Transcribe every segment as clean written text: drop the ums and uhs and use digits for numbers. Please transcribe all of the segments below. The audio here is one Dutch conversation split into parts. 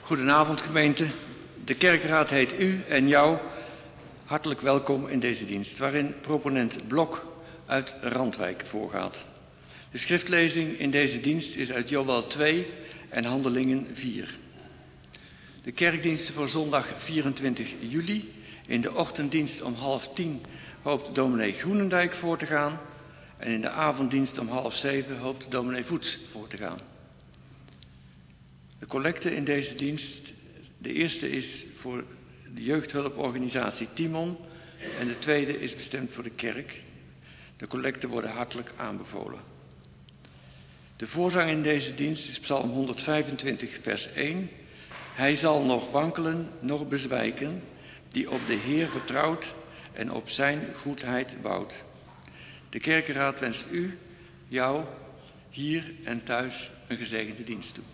Goedenavond gemeente. De kerkraad heet u en jou hartelijk welkom in deze dienst, waarin proponent Blok uit Randwijk voorgaat. De schriftlezing in deze dienst is uit Joël 2 en Handelingen 4. De kerkdiensten voor zondag 24 juli. In de ochtenddienst om 9:30 hoopt dominee Groenendijk voor te gaan. En in de avonddienst om 6:30 hoopt dominee Voets voor te gaan. De collecte in deze dienst, de eerste is voor de jeugdhulporganisatie Timon en de tweede is bestemd voor de kerk. De collecten worden hartelijk aanbevolen. De voorzang in deze dienst is Psalm 125 vers 1. Hij zal nog wankelen, nog bezwijken, die op de Heer vertrouwt en op zijn goedheid bouwt. De kerkenraad wenst u, jou, hier en thuis een gezegende dienst toe.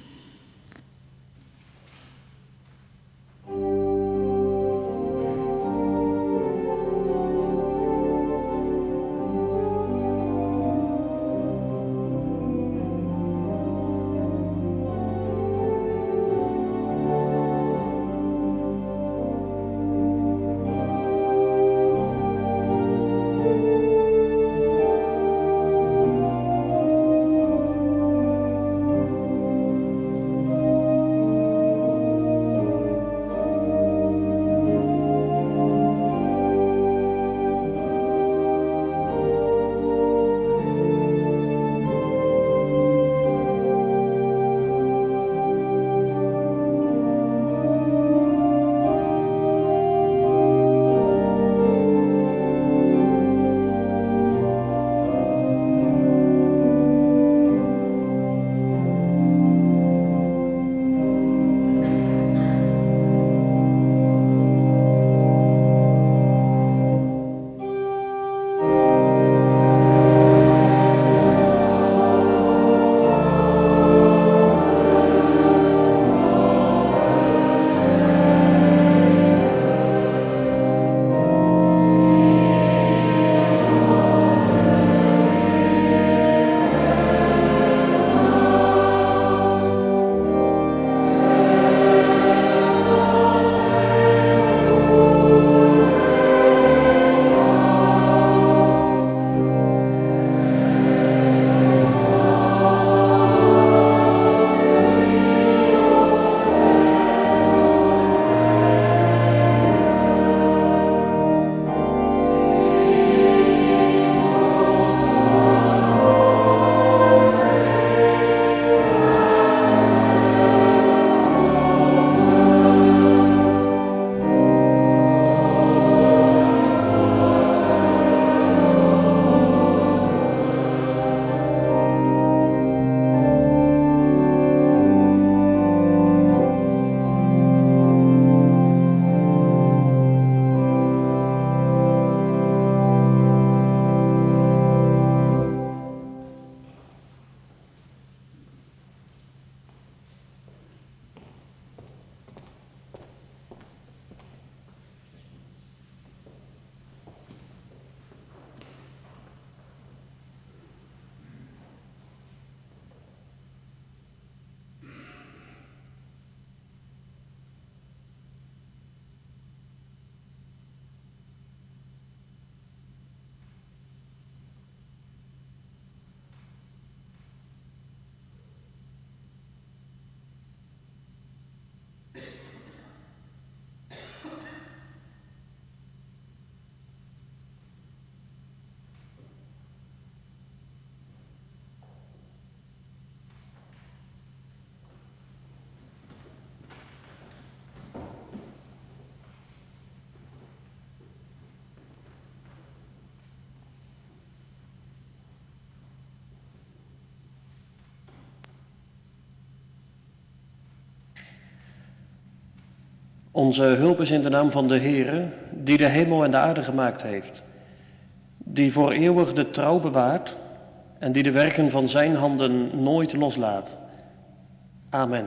Onze hulp is in de naam van de Heere, die de hemel en de aarde gemaakt heeft, die voor eeuwig de trouw bewaart en die de werken van zijn handen nooit loslaat. Amen.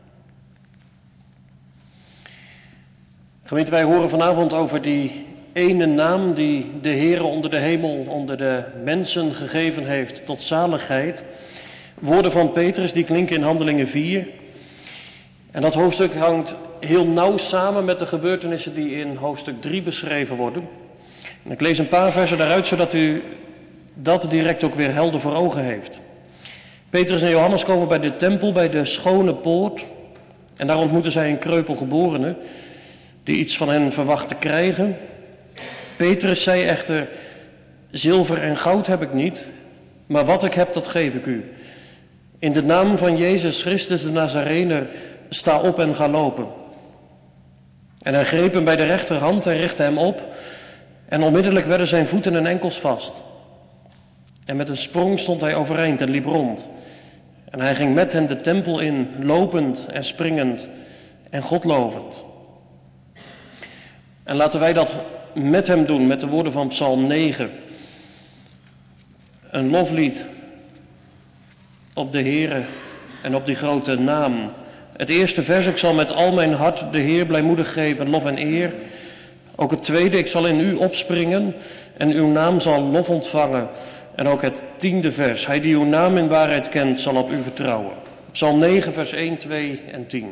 Gemeente, wij horen vanavond over die ene naam die de Heere onder de hemel, onder de mensen gegeven heeft tot zaligheid. Woorden van Petrus die klinken in Handelingen 4. En dat hoofdstuk hangt heel nauw samen met de gebeurtenissen die in hoofdstuk 3 beschreven worden. En ik lees een paar versen daaruit, zodat u dat direct ook weer helder voor ogen heeft. Petrus en Johannes komen bij de tempel, bij de schone poort. En daar ontmoeten zij een kreupelgeborene, die iets van hen verwacht te krijgen. Petrus zei echter: zilver en goud heb ik niet, maar wat ik heb, dat geef ik u. In de naam van Jezus Christus de Nazarener, sta op en ga lopen. En hij greep hem bij de rechterhand en richtte hem op. En onmiddellijk werden zijn voeten en enkels vast. En met een sprong stond hij overeind en liep rond. En hij ging met hen de tempel in, lopend en springend en God lovend. En laten wij dat met hem doen, met de woorden van Psalm 9. Een loflied op de Heere en op die grote naam. Het eerste vers: ik zal met al mijn hart de Heer blijmoedig geven, lof en eer. Ook het tweede: ik zal in u opspringen en uw naam zal lof ontvangen. En ook het 10e vers: hij die uw naam in waarheid kent, zal op u vertrouwen. Psalm 9, vers 1, 2 en 10.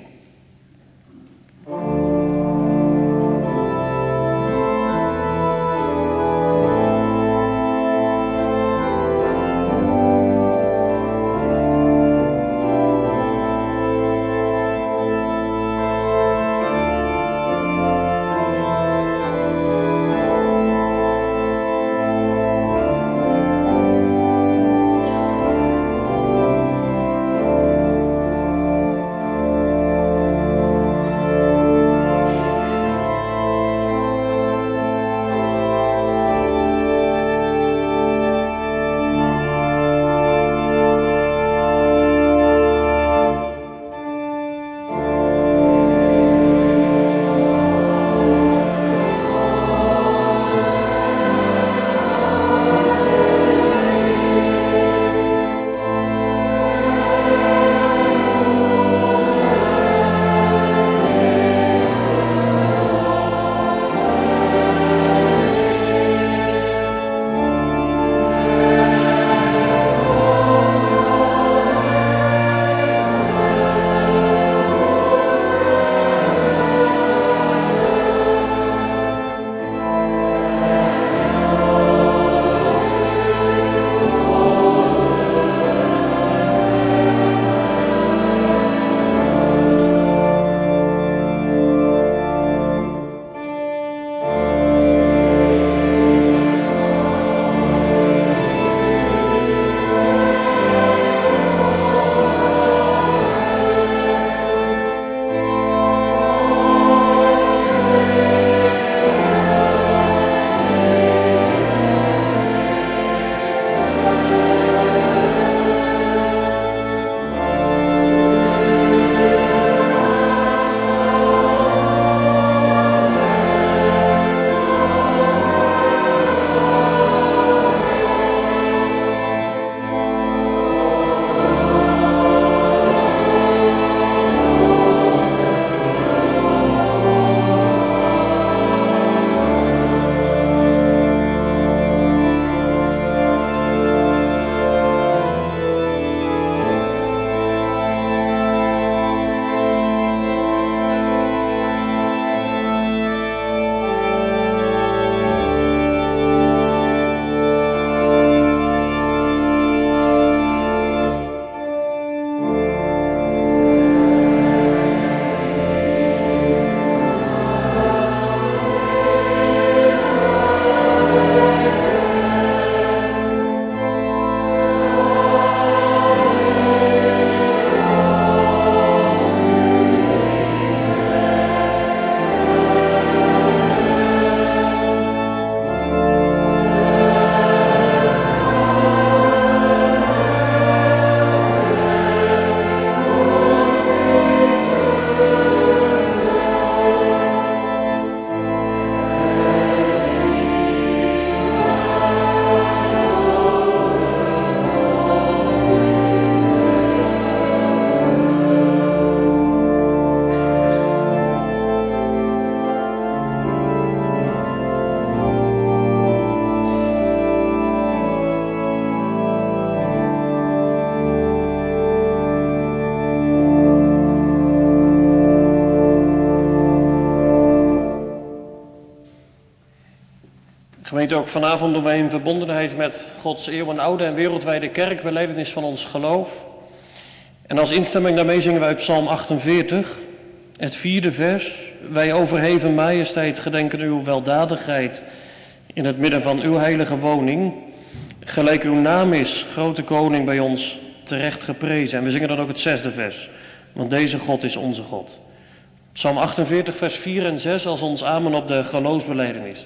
Gemeente, ook vanavond doen wij in verbondenheid met Gods eeuwenoude en wereldwijde kerk belijdenis van ons geloof. En als instemming daarmee zingen wij uit Psalm 48, het 4e vers. Wij overheven majesteit gedenken uw weldadigheid in het midden van uw heilige woning. Gelijk uw naam is, grote koning, bij ons terecht geprezen. En we zingen dan ook het 6e vers, want deze God is onze God. Psalm 48 vers 4 en 6 als ons amen op de geloofsbelijdenis.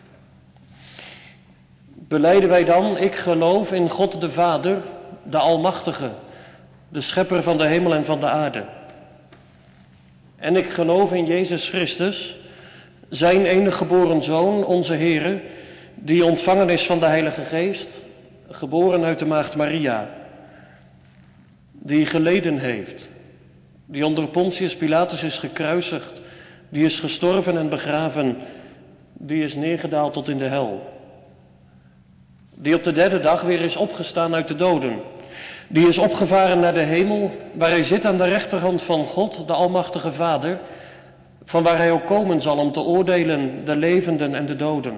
Belijden wij dan, ik geloof in God de Vader, de Almachtige, de schepper van de hemel en van de aarde. En ik geloof in Jezus Christus, zijn enige geboren Zoon, onze Heere, die ontvangen is van de Heilige Geest, geboren uit de maagd Maria, die geleden heeft, die onder Pontius Pilatus is gekruisigd, die is gestorven en begraven, die is neergedaald tot in de hel. Die op de 3e dag weer is opgestaan uit de doden. Die is opgevaren naar de hemel, waar hij zit aan de rechterhand van God, de Almachtige Vader, van waar hij ook komen zal om te oordelen de levenden en de doden.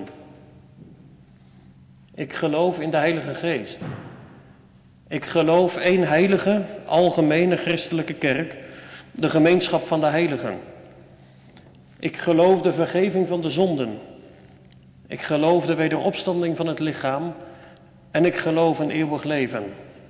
Ik geloof in de Heilige Geest. Ik geloof één heilige, algemene christelijke kerk, de gemeenschap van de heiligen. Ik geloof de vergeving van de zonden. Ik geloof de wederopstanding van het lichaam en ik geloof een eeuwig leven.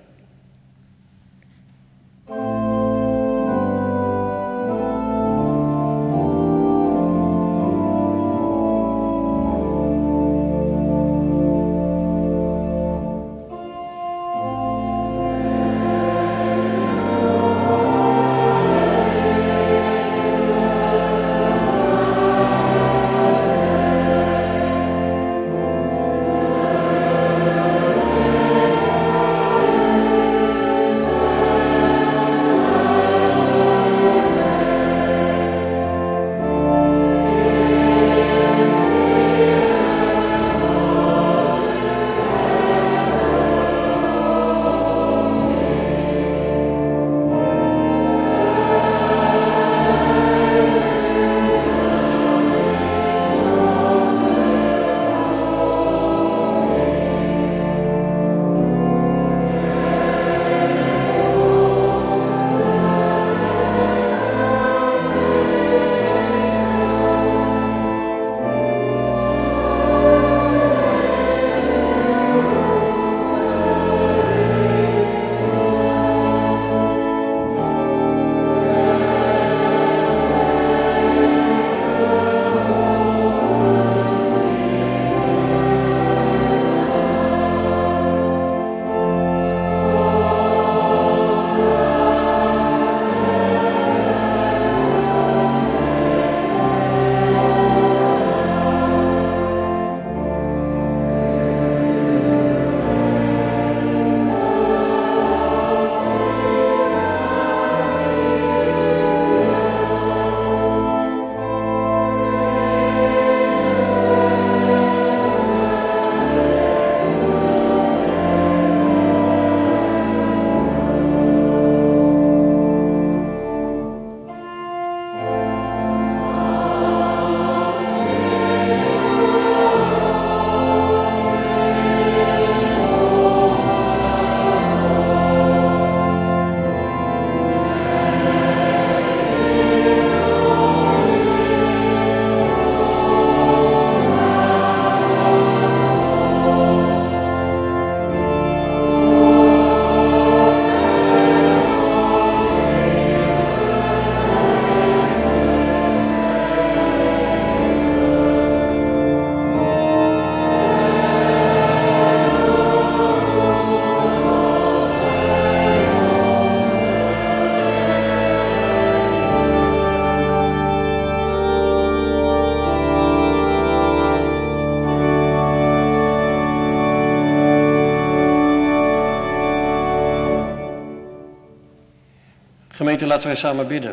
Gemeente, laten wij samen bidden.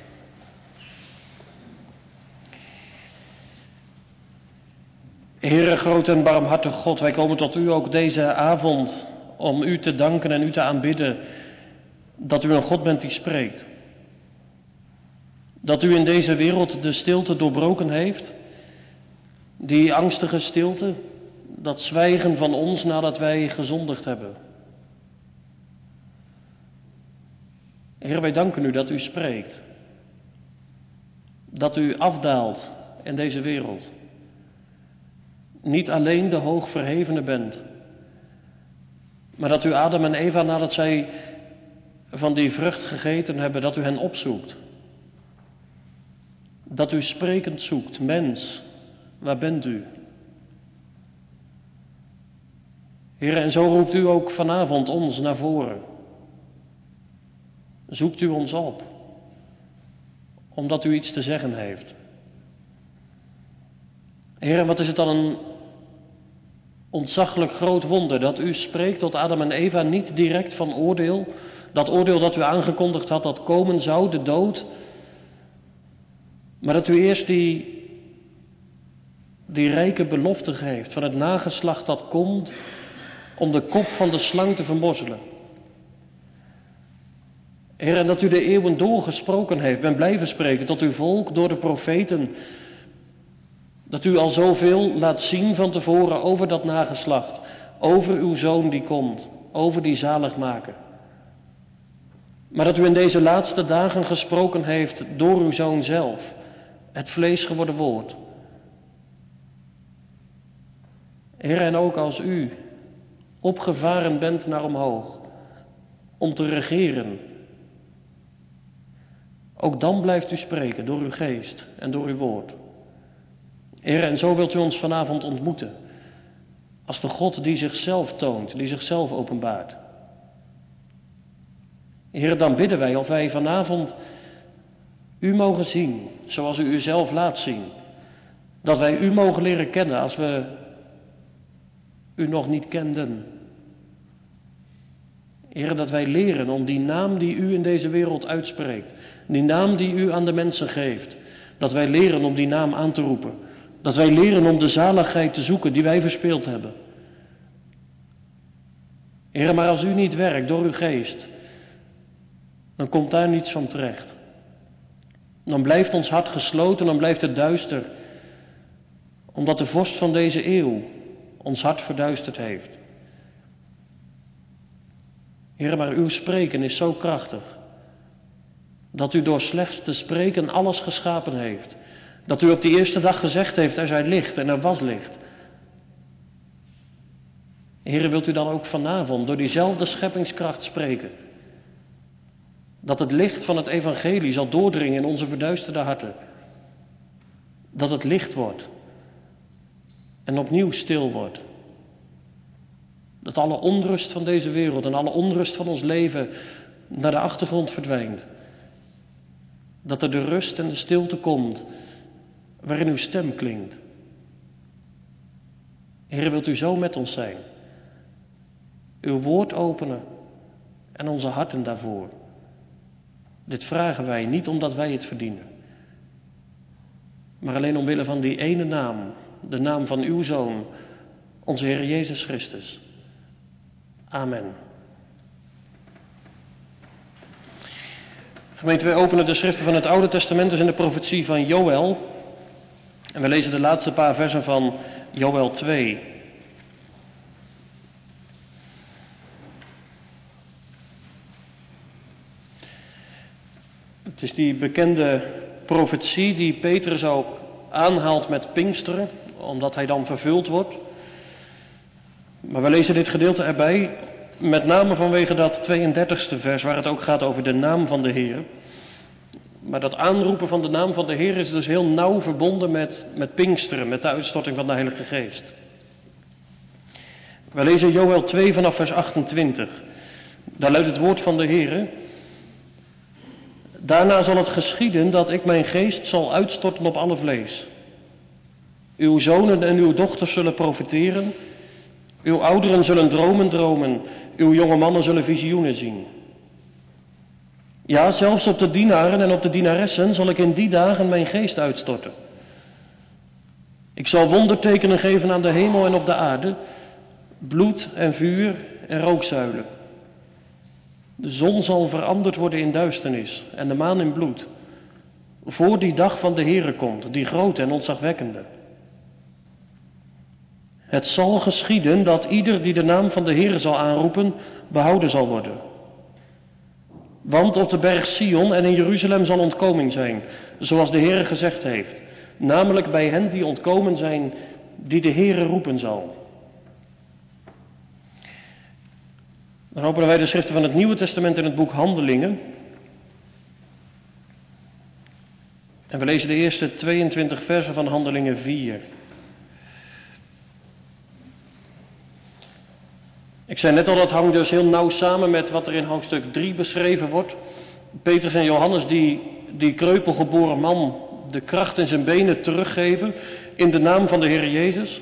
Heere, groot en barmhartig God, wij komen tot u ook deze avond om u te danken en u te aanbidden dat u een God bent die spreekt. Dat u in deze wereld de stilte doorbroken heeft, die angstige stilte, dat zwijgen van ons nadat wij gezondigd hebben. Heer, wij danken u dat u spreekt. Dat u afdaalt in deze wereld. Niet alleen de hoogverhevene bent, maar dat u Adam en Eva, nadat zij van die vrucht gegeten hebben, dat u hen opzoekt. Dat u sprekend zoekt. Mens, waar bent u? Heer, en zo roept u ook vanavond ons naar voren. Zoekt u ons op, omdat u iets te zeggen heeft. Heer, en wat is het dan een ontzaglijk groot wonder dat u spreekt tot Adam en Eva, niet direct van oordeel. Dat oordeel dat u aangekondigd had dat komen zou, de dood. Maar dat u eerst die rijke belofte geeft van het nageslacht dat komt om de kop van de slang te vermorzelen. Heer, en dat u de eeuwen doorgesproken heeft, bent blijven spreken tot uw volk door de profeten. Dat u al zoveel laat zien van tevoren over dat nageslacht, over uw zoon die komt, over die zaligmaker. Maar dat u in deze laatste dagen gesproken heeft door uw zoon zelf, het vlees geworden woord. Heer, en ook als u opgevaren bent naar omhoog, om te regeren, ook dan blijft u spreken door uw geest en door uw woord. Heer, en zo wilt u ons vanavond ontmoeten, als de God die zichzelf toont, die zichzelf openbaart. Heer, dan bidden wij of wij vanavond u mogen zien, zoals u uzelf laat zien. Dat wij u mogen leren kennen als we u nog niet kenden. Heer, dat wij leren om die naam die u in deze wereld uitspreekt, die naam die u aan de mensen geeft, dat wij leren om die naam aan te roepen. Dat wij leren om de zaligheid te zoeken die wij verspeeld hebben. Heer, maar als u niet werkt door uw geest, dan komt daar niets van terecht. Dan blijft ons hart gesloten, dan blijft het duister. Omdat de vorst van deze eeuw ons hart verduisterd heeft. Heer, maar uw spreken is zo krachtig, dat u door slechts te spreken alles geschapen heeft. Dat u op die eerste dag gezegd heeft, er zij licht en er was licht. Heer, wilt u dan ook vanavond door diezelfde scheppingskracht spreken? Dat het licht van het evangelie zal doordringen in onze verduisterde harten. Dat het licht wordt en opnieuw stil wordt. Dat alle onrust van deze wereld en alle onrust van ons leven naar de achtergrond verdwijnt. Dat er de rust en de stilte komt waarin uw stem klinkt. Heer, wilt u zo met ons zijn? Uw woord openen en onze harten daarvoor. Dit vragen wij niet omdat wij het verdienen, maar alleen omwille van die ene naam, de naam van uw Zoon, onze Heer Jezus Christus. Amen. Gemeente, wij openen de schriften van het Oude Testament, dus in de profetie van Joël. En we lezen de laatste paar versen van Joël 2. Het is die bekende profetie die Petrus ook aanhaalt met Pinksteren, omdat hij dan vervuld wordt. Maar we lezen dit gedeelte erbij, met name vanwege dat 32e vers, waar het ook gaat over de naam van de Heer. Maar dat aanroepen van de naam van de Heer is dus heel nauw verbonden met Pinksteren, met de uitstorting van de Heilige Geest. We lezen Joël 2 vanaf vers 28. Daar luidt het woord van de Heer. Daarna zal het geschieden dat ik mijn geest zal uitstorten op alle vlees. Uw zonen en uw dochters zullen profeteren. Uw ouderen zullen dromen dromen. Uw jonge mannen zullen visioenen zien. Ja, zelfs op de dienaren en op de dienaressen zal ik in die dagen mijn geest uitstorten. Ik zal wondertekenen geven aan de hemel en op de aarde, bloed en vuur en rookzuilen. De zon zal veranderd worden in duisternis en de maan in bloed, voor die dag van de Heere komt, die grote en ontzagwekkende. Het zal geschieden dat ieder die de naam van de Heere zal aanroepen, behouden zal worden. Want op de berg Sion en in Jeruzalem zal ontkoming zijn, zoals de Heere gezegd heeft. Namelijk bij hen die ontkomen zijn, die de Heere roepen zal. Dan openen wij de schriften van het Nieuwe Testament in het boek Handelingen. En we lezen de eerste 22 versen van Handelingen 4. Ik zei net al, dat hangt dus heel nauw samen met wat er in hoofdstuk 3 beschreven wordt. Petrus en Johannes die kreupelgeboren man de kracht in zijn benen teruggeven in de naam van de Heer Jezus.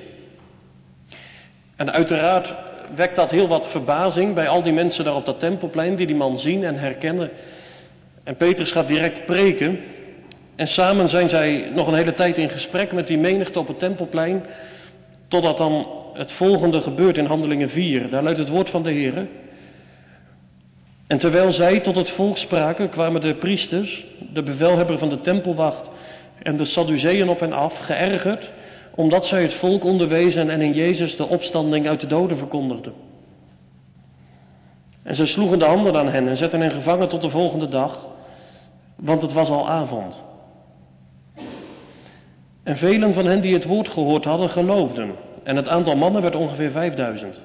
En uiteraard wekt dat heel wat verbazing bij al die mensen daar op dat tempelplein die man zien en herkennen. En Petrus gaat direct preken. En samen zijn zij nog een hele tijd in gesprek met die menigte op het tempelplein, totdat dan het volgende gebeurt in Handelingen 4. Daar luidt het woord van de Heer. En terwijl zij tot het volk spraken, kwamen de priesters, de bevelhebber van de tempelwacht en de Sadduceeën op hen af, geërgerd, omdat zij het volk onderwezen en in Jezus de opstanding uit de doden verkondigden. En zij sloegen de handen aan hen en zetten hen gevangen tot de volgende dag, want het was al avond. En velen van hen die het woord gehoord hadden, geloofden. En het aantal mannen werd ongeveer 5000.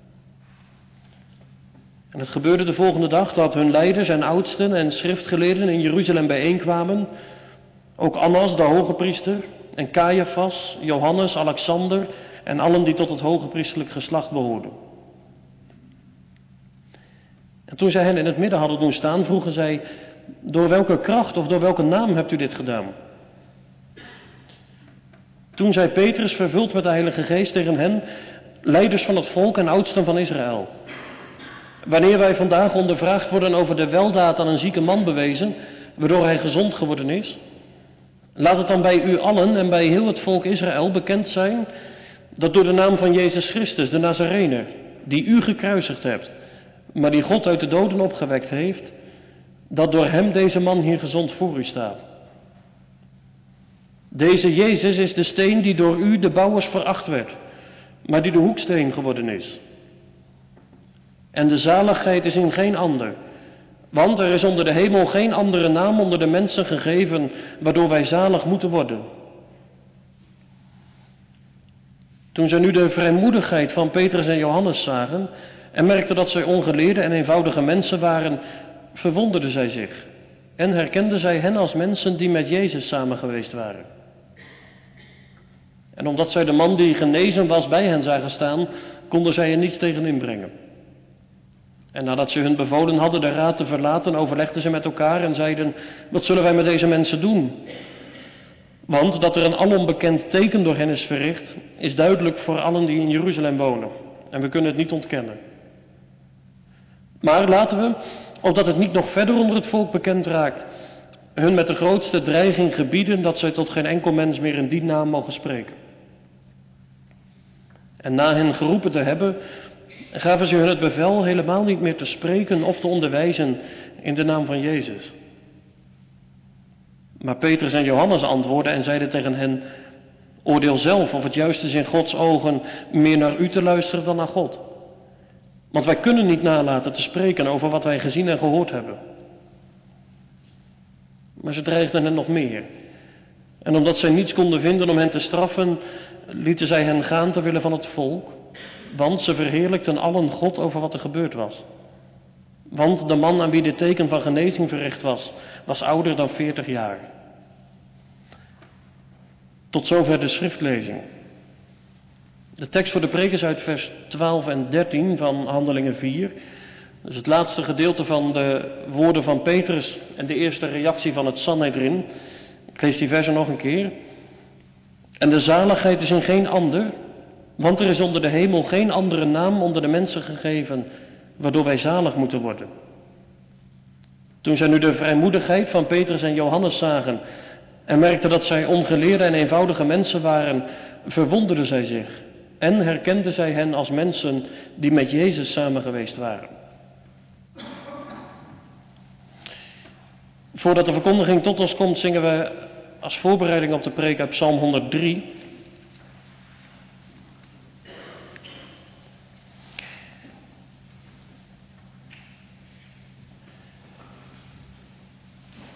En het gebeurde de volgende dag dat hun leiders en oudsten en schriftgeleerden in Jeruzalem bijeenkwamen. Ook Annas, de hoge priester, en Caiaphas, Johannes, Alexander en allen die tot het hoge priesterlijk geslacht behoorden. En toen zij hen in het midden hadden doen staan, vroegen zij: door welke kracht of door welke naam hebt u dit gedaan? Toen zei Petrus, vervuld met de Heilige Geest, tegen hen: leiders van het volk en oudsten van Israël. Wanneer wij vandaag ondervraagd worden over de weldaad aan een zieke man bewezen, waardoor hij gezond geworden is, laat het dan bij u allen en bij heel het volk Israël bekend zijn dat door de naam van Jezus Christus, de Nazarener, die u gekruisigd hebt, maar die God uit de doden opgewekt heeft, dat door hem deze man hier gezond voor u staat. Deze Jezus is de steen die door u, de bouwers, veracht werd, maar die de hoeksteen geworden is. En de zaligheid is in geen ander, want er is onder de hemel geen andere naam onder de mensen gegeven, waardoor wij zalig moeten worden. Toen zij nu de vrijmoedigheid van Petrus en Johannes zagen en merkten dat zij ongeleerde en eenvoudige mensen waren, verwonderden zij zich en herkenden zij hen als mensen die met Jezus samen geweest waren. En omdat zij de man die genezen was bij hen zagen staan, konden zij er niets tegen inbrengen. En nadat ze hun bevolen hadden de raad te verlaten, overlegden ze met elkaar en zeiden: wat zullen wij met deze mensen doen? Want dat er een alom bekend teken door hen is verricht, is duidelijk voor allen die in Jeruzalem wonen. En we kunnen het niet ontkennen. Maar laten we, opdat het niet nog verder onder het volk bekend raakt, hun met de grootste dreiging gebieden dat zij tot geen enkel mens meer in die naam mogen spreken. En na hen geroepen te hebben, gaven ze hun het bevel helemaal niet meer te spreken of te onderwijzen in de naam van Jezus. Maar Petrus en Johannes antwoordden en zeiden tegen hen: oordeel zelf of het juist is in Gods ogen meer naar u te luisteren dan naar God. Want wij kunnen niet nalaten te spreken over wat wij gezien en gehoord hebben. Maar ze dreigden hen nog meer. En omdat zij niets konden vinden om hen te straffen, lieten zij hen gaan ter wille van het volk. Want ze verheerlijkten allen God over wat er gebeurd was. Want de man aan wie dit teken van genezing verricht was ouder dan 40 jaar. Tot zover de schriftlezing. De tekst voor de preek is uit vers 12 en 13 van Handelingen 4. Dus het laatste gedeelte van de woorden van Petrus en de eerste reactie van het Sanhedrin. Ik lees die versen nog een keer. En de zaligheid is in geen ander, want er is onder de hemel geen andere naam onder de mensen gegeven, waardoor wij zalig moeten worden. Toen zij nu de vrijmoedigheid van Petrus en Johannes zagen en merkten dat zij ongeleerde en eenvoudige mensen waren, verwonderden zij zich en herkenden zij hen als mensen die met Jezus samen geweest waren. Voordat de verkondiging tot ons komt, zingen we als voorbereiding op de preek uit Psalm 103.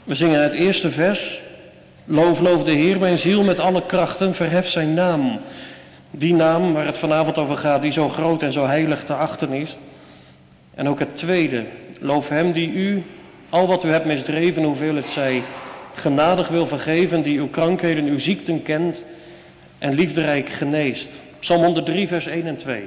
We zingen het eerste vers. Loof, loof de Heer, mijn ziel met alle krachten, verhef zijn naam. Die naam waar het vanavond over gaat, die zo groot en zo heilig te achten is. En ook het tweede, loof hem die u, al wat u hebt misdreven, hoeveel het zij, genadig wil vergeven, die uw krankheden, uw ziekten kent en liefderijk geneest. Psalm 103, vers 1 en 2.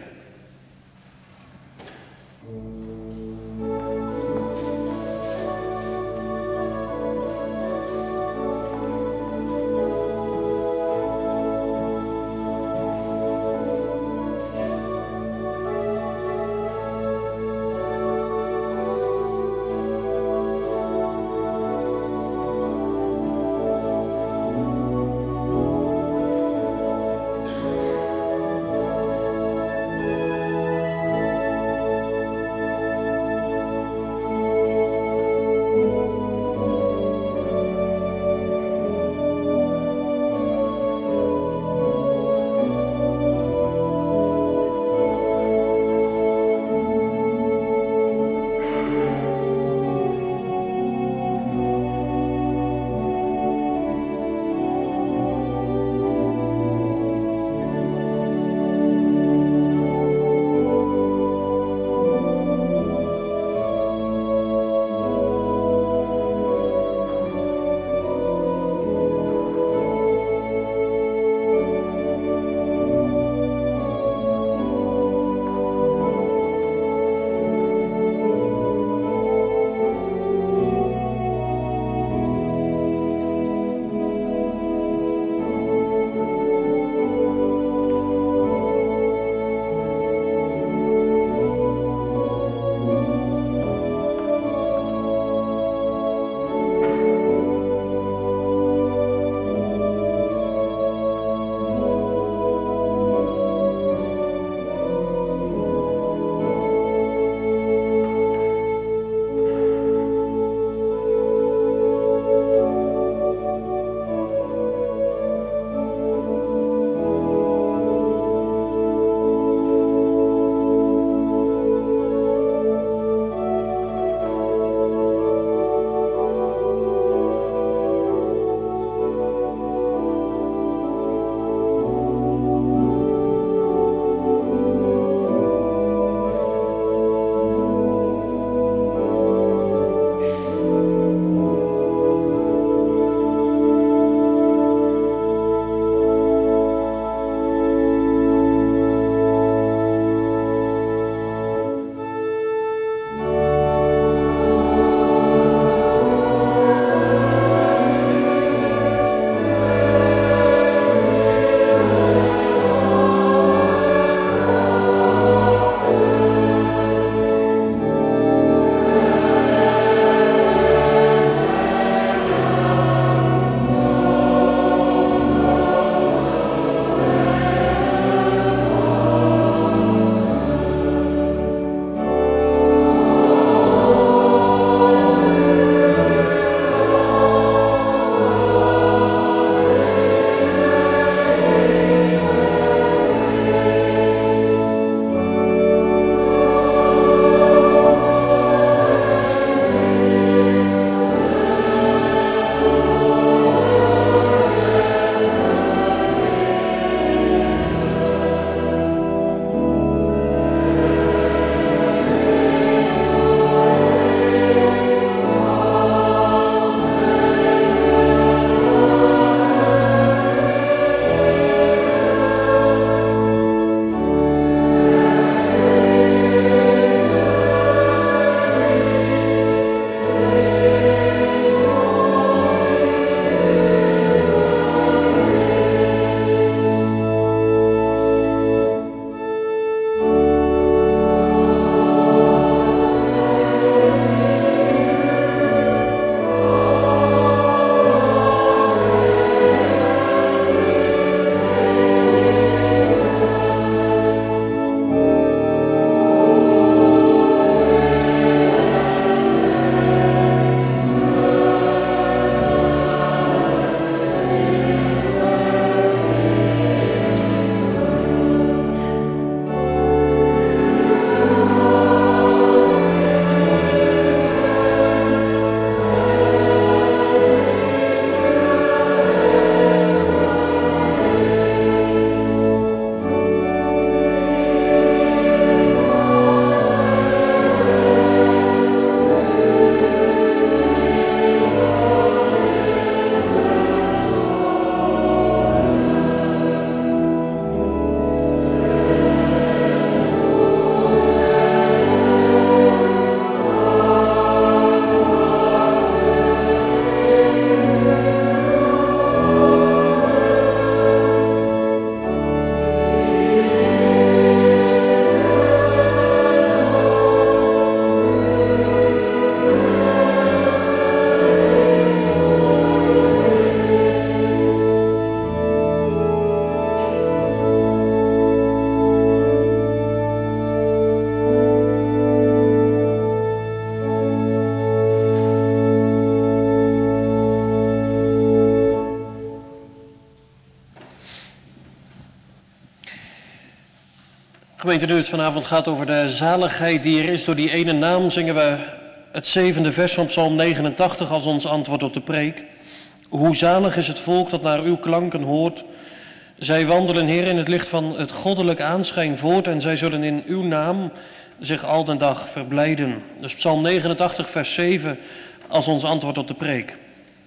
Gemeente, nu het vanavond gaat over de zaligheid die er is door die ene naam, zingen we het 7e vers van Psalm 89 als ons antwoord op de preek. Hoe zalig is het volk dat naar uw klanken hoort. Zij wandelen, Heer, in het licht van het goddelijk aanschijn voort en zij zullen in uw naam zich al den dag verblijden. Dus Psalm 89 vers 7 als ons antwoord op de preek.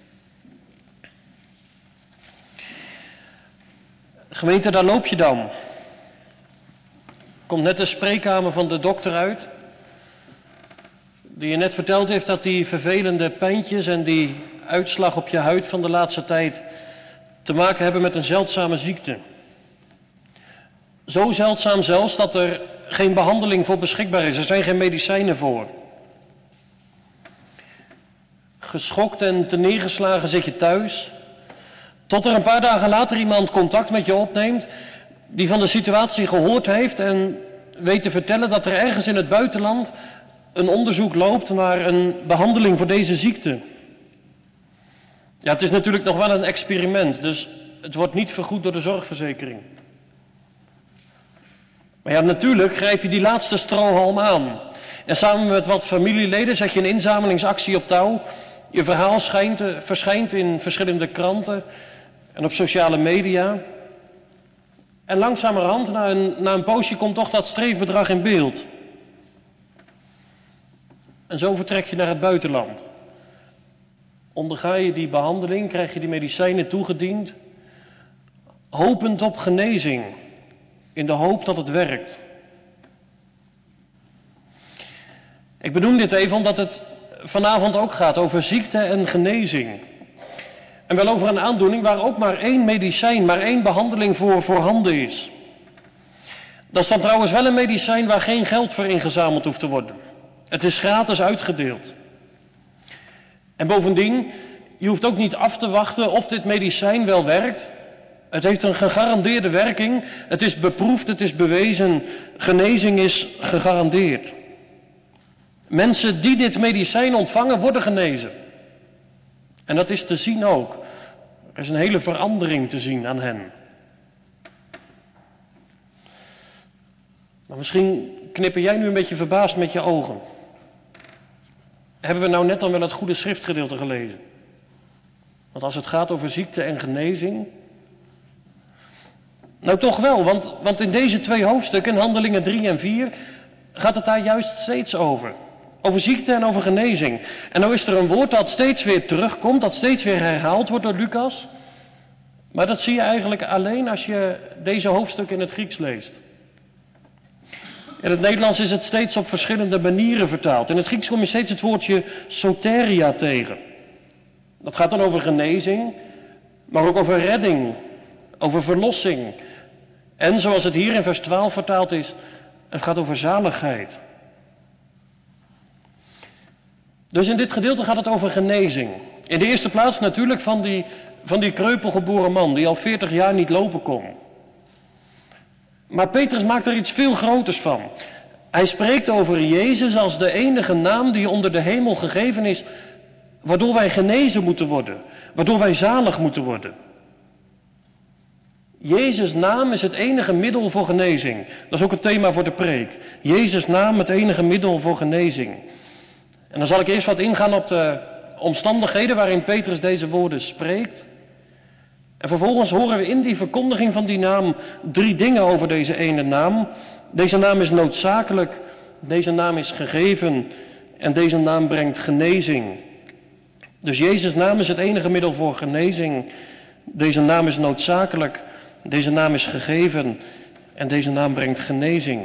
Gemeente, daar loop je dan. Komt net de spreekkamer van de dokter uit, die je net verteld heeft dat die vervelende pijntjes en die uitslag op je huid van de laatste tijd te maken hebben met een zeldzame ziekte. Zo zeldzaam zelfs dat er geen behandeling voor beschikbaar is, er zijn geen medicijnen voor. Geschokt en terneergeslagen zit je thuis, tot er een paar dagen later iemand contact met je opneemt die van de situatie gehoord heeft en weet te vertellen dat er ergens in het buitenland een onderzoek loopt naar een behandeling voor deze ziekte. Ja, het is natuurlijk nog wel een experiment, dus het wordt niet vergoed door de zorgverzekering. Maar ja, natuurlijk grijp je die laatste strohalm aan. En samen met wat familieleden zet je een inzamelingsactie op touw. Je verhaal verschijnt in verschillende kranten en op sociale media. En langzamerhand, na een poosje, komt toch dat streefbedrag in beeld. En zo vertrek je naar het buitenland. Onderga je die behandeling, krijg je die medicijnen toegediend, hopend op genezing, in de hoop dat het werkt. Ik benoem dit even omdat het vanavond ook gaat over ziekte en genezing. En wel over een aandoening waar ook maar één medicijn, maar één behandeling voor voorhanden is. Dat is dan trouwens wel een medicijn waar geen geld voor ingezameld hoeft te worden. Het is gratis uitgedeeld. En bovendien, je hoeft ook niet af te wachten of dit medicijn wel werkt. Het heeft een gegarandeerde werking. Het is beproefd, het is bewezen. Genezing is gegarandeerd. Mensen die dit medicijn ontvangen, worden genezen. En dat is te zien ook. Er is een hele verandering te zien aan hen. Maar misschien knipper jij nu een beetje verbaasd met je ogen. Hebben we nou net dan wel het goede schriftgedeelte gelezen? Want als het gaat over ziekte en genezing. Nou toch wel, want in deze 2 hoofdstukken, Handelingen 3 en 4, gaat het daar juist steeds over. Over ziekte en over genezing. En nou is er een woord dat steeds weer terugkomt, dat steeds weer herhaald wordt door Lucas. Maar dat zie je eigenlijk alleen als je deze hoofdstukken in het Grieks leest. In het Nederlands is het steeds op verschillende manieren vertaald. In het Grieks kom je steeds het woordje soteria tegen. Dat gaat dan over genezing, maar ook over redding, over verlossing. En zoals het hier in vers 12 vertaald is, het gaat over zaligheid. Dus in dit gedeelte gaat het over genezing. In de eerste plaats natuurlijk van die kreupelgeboren man die al 40 jaar niet lopen kon. Maar Petrus maakt er iets veel groters van. Hij spreekt over Jezus als de enige naam die onder de hemel gegeven is, waardoor wij genezen moeten worden, waardoor wij zalig moeten worden. Jezus' naam is het enige middel voor genezing. Dat is ook het thema voor de preek. Jezus' naam het enige middel voor genezing. En dan zal ik eerst wat ingaan op de omstandigheden waarin Petrus deze woorden spreekt. En vervolgens horen we in die verkondiging van die naam 3 dingen over deze ene naam. Deze naam is noodzakelijk, deze naam is gegeven en deze naam brengt genezing. Dus Jezus' naam is het enige middel voor genezing. Deze naam is noodzakelijk, deze naam is gegeven en deze naam brengt genezing.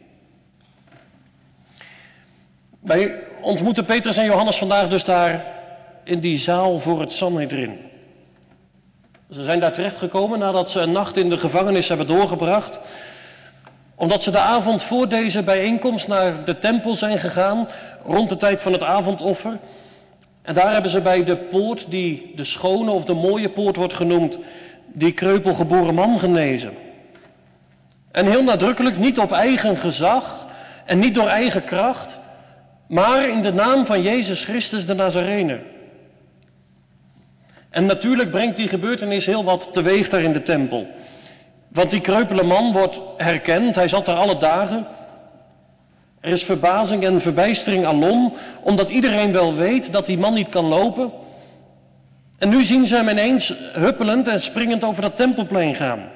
Wij ontmoeten Petrus en Johannes vandaag dus daar in die zaal voor het Sanhedrin. Ze zijn daar terechtgekomen nadat ze een nacht in de gevangenis hebben doorgebracht. Omdat ze de avond voor deze bijeenkomst naar de tempel zijn gegaan, rond de tijd van het avondoffer. En daar hebben ze bij de poort, die de schone of de mooie poort wordt genoemd, die kreupelgeboren man genezen. En heel nadrukkelijk, niet op eigen gezag en niet door eigen kracht, maar in de naam van Jezus Christus de Nazarener. En natuurlijk brengt die gebeurtenis heel wat teweeg daar in de tempel. Want die kreupele man wordt herkend, hij zat daar alle dagen. Er is verbazing en verbijstering alom, omdat iedereen wel weet dat die man niet kan lopen. En nu zien ze hem ineens huppelend en springend over dat tempelplein gaan.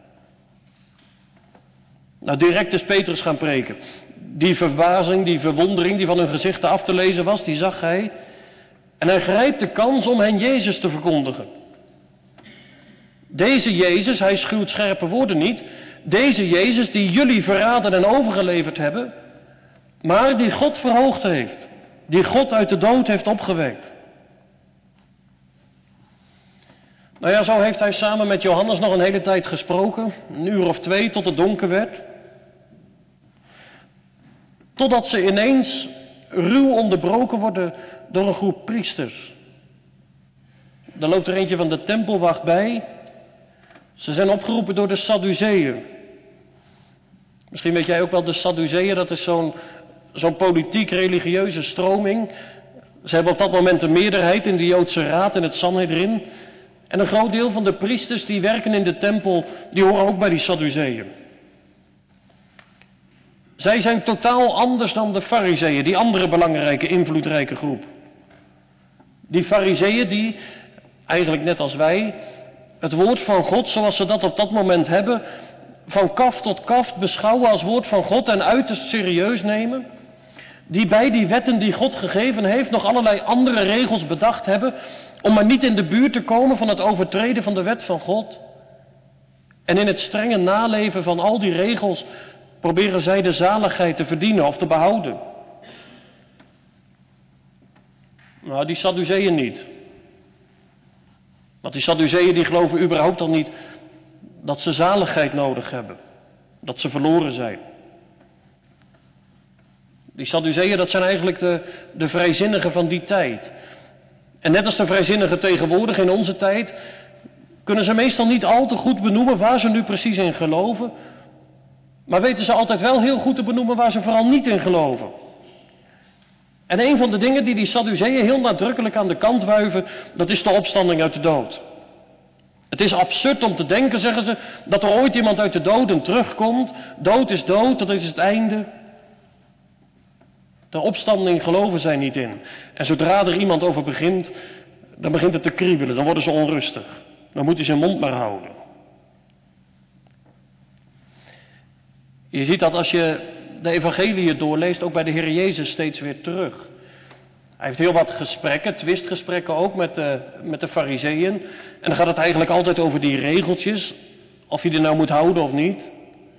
Nou, direct is Petrus gaan preken. Die verbazing, die verwondering die van hun gezichten af te lezen was, die zag hij. En hij grijpt de kans om hen Jezus te verkondigen. Deze Jezus, hij schuwt scherpe woorden niet. Deze Jezus die jullie verraden en overgeleverd hebben, maar die God verhoogd heeft. Die God uit de dood heeft opgewekt. Nou ja, zo heeft hij samen met Johannes nog een hele tijd gesproken. 1 uur of 2 tot het donker werd. Totdat ze ineens ruw onderbroken worden door een groep priesters. Daar loopt er eentje van de tempelwacht bij. Ze zijn opgeroepen door de Sadduceeën. Misschien weet jij ook wel de Sadduceeën, dat is zo'n politiek-religieuze stroming. Ze hebben op dat moment een meerderheid in de Joodse Raad, in het Sanhedrin. En een groot deel van de priesters die werken in de tempel, die horen ook bij die Sadduceeën. Zij zijn totaal anders dan de Farizeeën, die andere belangrijke, invloedrijke groep. Die Farizeeën die, eigenlijk net als wij, het woord van God zoals ze dat op dat moment hebben, van kaft tot kaft beschouwen als woord van God en uiterst serieus nemen. Die bij die wetten die God gegeven heeft nog allerlei andere regels bedacht hebben om maar niet in de buurt te komen van het overtreden van de wet van God. En in het strenge naleven van al die regels proberen zij de zaligheid te verdienen of te behouden. Nou, die Sadduceeën niet. Want die Sadduceeën die geloven überhaupt al niet dat ze zaligheid nodig hebben. Dat ze verloren zijn. Die Sadduceeën, dat zijn eigenlijk de vrijzinnigen van die tijd. En net als de vrijzinnigen tegenwoordig in onze tijd, kunnen ze meestal niet al te goed benoemen waar ze nu precies in geloven. Maar weten ze altijd wel heel goed te benoemen waar ze vooral niet in geloven. En een van de dingen die Sadduceeën heel nadrukkelijk aan de kant wuiven, dat is de opstanding uit de dood. Het is absurd om te denken, zeggen ze, dat er ooit iemand uit de doden terugkomt. Dood is dood, dat is het einde. De opstanding geloven zij niet in. En zodra er iemand over begint, dan begint het te kriebelen, dan worden ze onrustig. Dan moet hij zijn mond maar houden. Je ziet dat als je de evangeliën doorleest, ook bij de Heer Jezus steeds weer terug. Hij heeft heel wat gesprekken, twistgesprekken ook met de Farizeeën. En dan gaat het eigenlijk altijd over die regeltjes, of je er nou moet houden of niet.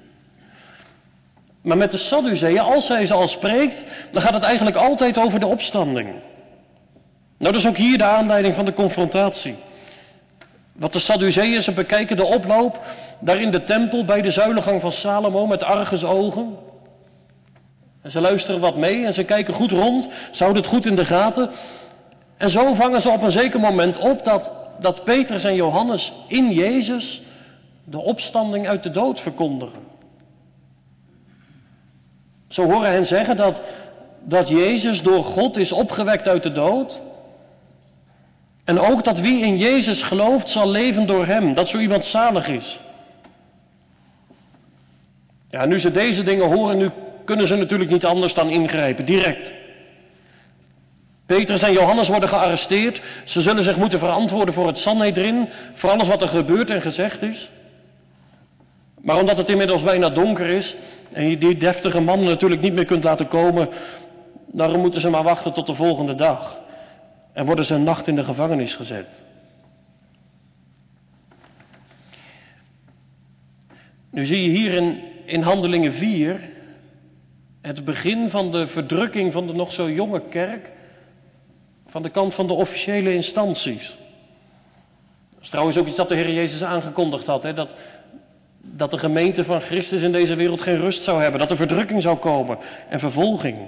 Maar met de Sadduceeën, als hij ze al spreekt, dan gaat het eigenlijk altijd over de opstanding. Nou, dat is ook hier de aanleiding van de confrontatie. Wat de Sadduceeën, ze bekijken de oploop daar in de tempel bij de zuilengang van Salomo met argusogen. En ze luisteren wat mee en ze kijken goed rond, ze houden het goed in de gaten. En zo vangen ze op een zeker moment op dat Petrus en Johannes in Jezus de opstanding uit de dood verkondigen. Ze horen hen zeggen dat Jezus door God is opgewekt uit de dood. En ook dat wie in Jezus gelooft zal leven door hem, dat zo iemand zalig is. Ja, nu ze deze dingen horen, nu kunnen ze natuurlijk niet anders dan ingrijpen, direct. Petrus en Johannes worden gearresteerd. Ze zullen zich moeten verantwoorden voor het Sanhedrin, voor alles wat er gebeurd en gezegd is. Maar omdat het inmiddels bijna donker is en je die deftige mannen natuurlijk niet meer kunt laten komen, daarom moeten ze maar wachten tot de volgende dag. En worden ze een nacht in de gevangenis gezet. Nu zie je hier in Handelingen 4 het begin van de verdrukking van de nog zo jonge kerk van de kant van de officiële instanties. Dat is trouwens ook iets dat de Heer Jezus aangekondigd had, hè? Dat de gemeente van Christus in deze wereld geen rust zou hebben, dat er verdrukking zou komen en vervolging.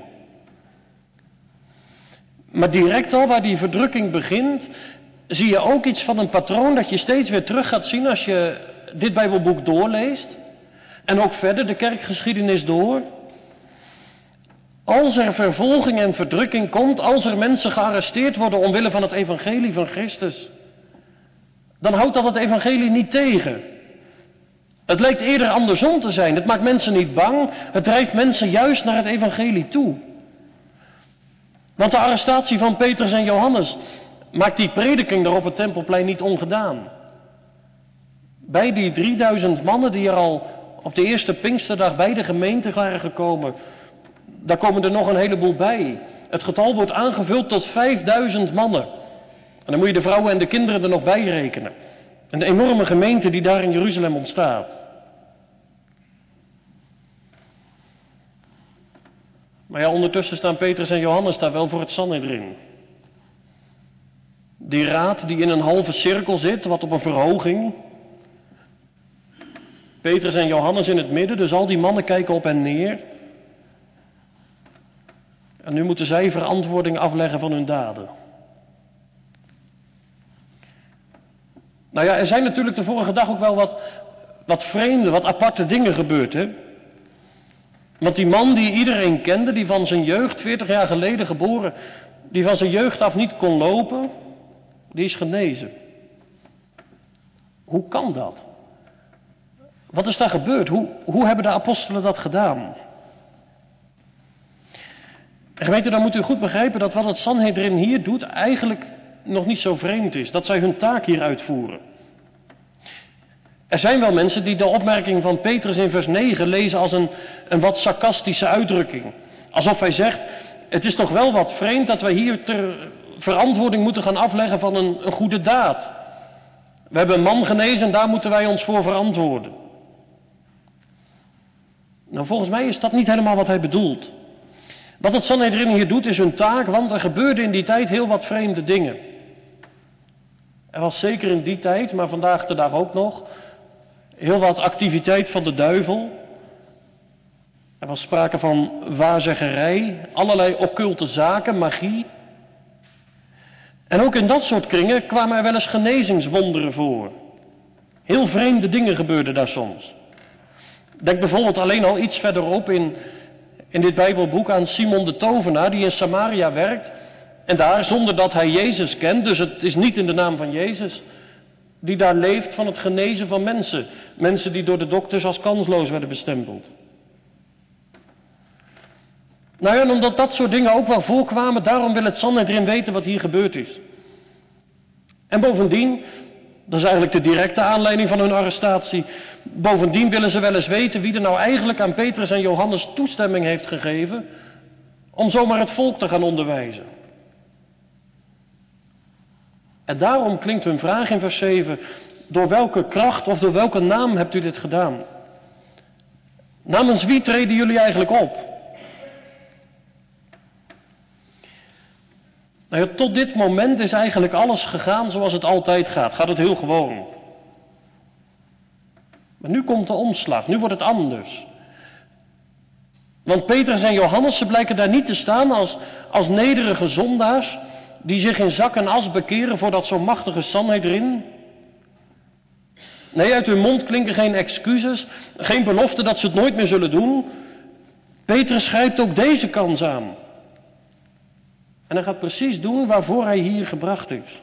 Maar direct al waar die verdrukking begint, zie je ook iets van een patroon dat je steeds weer terug gaat zien als je dit Bijbelboek doorleest. En ook verder de kerkgeschiedenis door. Als er vervolging en verdrukking komt, als er mensen gearresteerd worden omwille van het evangelie van Christus, dan houdt dat het evangelie niet tegen. Het lijkt eerder andersom te zijn. Het maakt mensen niet bang, het drijft mensen juist naar het evangelie toe. Want de arrestatie van Petrus en Johannes maakt die prediking daar op het Tempelplein niet ongedaan. Bij die 3000 mannen die er al op de eerste Pinksterdag bij de gemeente waren gekomen, daar komen er nog een heleboel bij. Het getal wordt aangevuld tot 5000 mannen. En dan moet je de vrouwen en de kinderen er nog bij rekenen. Een enorme gemeente die daar in Jeruzalem ontstaat. Maar ja, ondertussen staan Petrus en Johannes daar wel voor het Sanhedrin. Die raad die in een halve cirkel zit, wat op een verhoging. Petrus en Johannes in het midden, dus al die mannen kijken op hen neer. En nu moeten zij verantwoording afleggen van hun daden. Nou ja, er zijn natuurlijk de vorige dag ook wel wat vreemde, wat aparte dingen gebeurd, hè. Want die man die iedereen kende, die van zijn jeugd, 40 jaar geleden geboren, die van zijn jeugd af niet kon lopen, die is genezen. Hoe kan dat? Wat is daar gebeurd? Hoe hebben de apostelen dat gedaan? En gemeente, dan moet u goed begrijpen dat wat het Sanhedrin hier doet eigenlijk nog niet zo vreemd is. Dat zij hun taak hier uitvoeren. Er zijn wel mensen die de opmerking van Petrus in vers 9 lezen als een wat sarcastische uitdrukking. Alsof hij zegt, het is toch wel wat vreemd dat wij hier ter verantwoording moeten gaan afleggen van een goede daad. We hebben een man genezen en daar moeten wij ons voor verantwoorden. Nou, volgens mij is dat niet helemaal wat hij bedoelt. Wat het Sanhedrin hier doet is hun taak, want er gebeurde in die tijd heel wat vreemde dingen. Er was zeker in die tijd, maar vandaag de dag ook nog, heel wat activiteit van de duivel. Er was sprake van waarzeggerij, allerlei occulte zaken, magie. En ook in dat soort kringen kwamen er wel eens genezingswonderen voor. Heel vreemde dingen gebeurden daar soms. Denk bijvoorbeeld alleen al iets verderop in dit Bijbelboek aan Simon de tovenaar die in Samaria werkt. En daar, zonder dat hij Jezus kent, dus het is niet in de naam van Jezus, die daar leeft van het genezen van mensen. Mensen die door de dokters als kansloos werden bestempeld. Nou ja, en omdat dat soort dingen ook wel voorkwamen, daarom wil het Sanhedrin weten wat hier gebeurd is. En bovendien, dat is eigenlijk de directe aanleiding van hun arrestatie, bovendien willen ze wel eens weten wie er nou eigenlijk aan Petrus en Johannes toestemming heeft gegeven om zomaar het volk te gaan onderwijzen. En daarom klinkt hun vraag in vers 7, door welke kracht of door welke naam hebt u dit gedaan? Namens wie treden jullie eigenlijk op? Nou ja, tot dit moment is eigenlijk alles gegaan zoals het altijd gaat. Gaat het heel gewoon. Maar nu komt de omslag, nu wordt het anders. Want Petrus en Johannes, ze blijken daar niet te staan als nederige zondaars die zich in zak en as bekeren voor dat zo machtige Sanhedrin. Nee, uit hun mond klinken geen excuses, geen belofte dat ze het nooit meer zullen doen. Petrus grijpt ook deze kans aan. En hij gaat precies doen waarvoor hij hier gebracht is.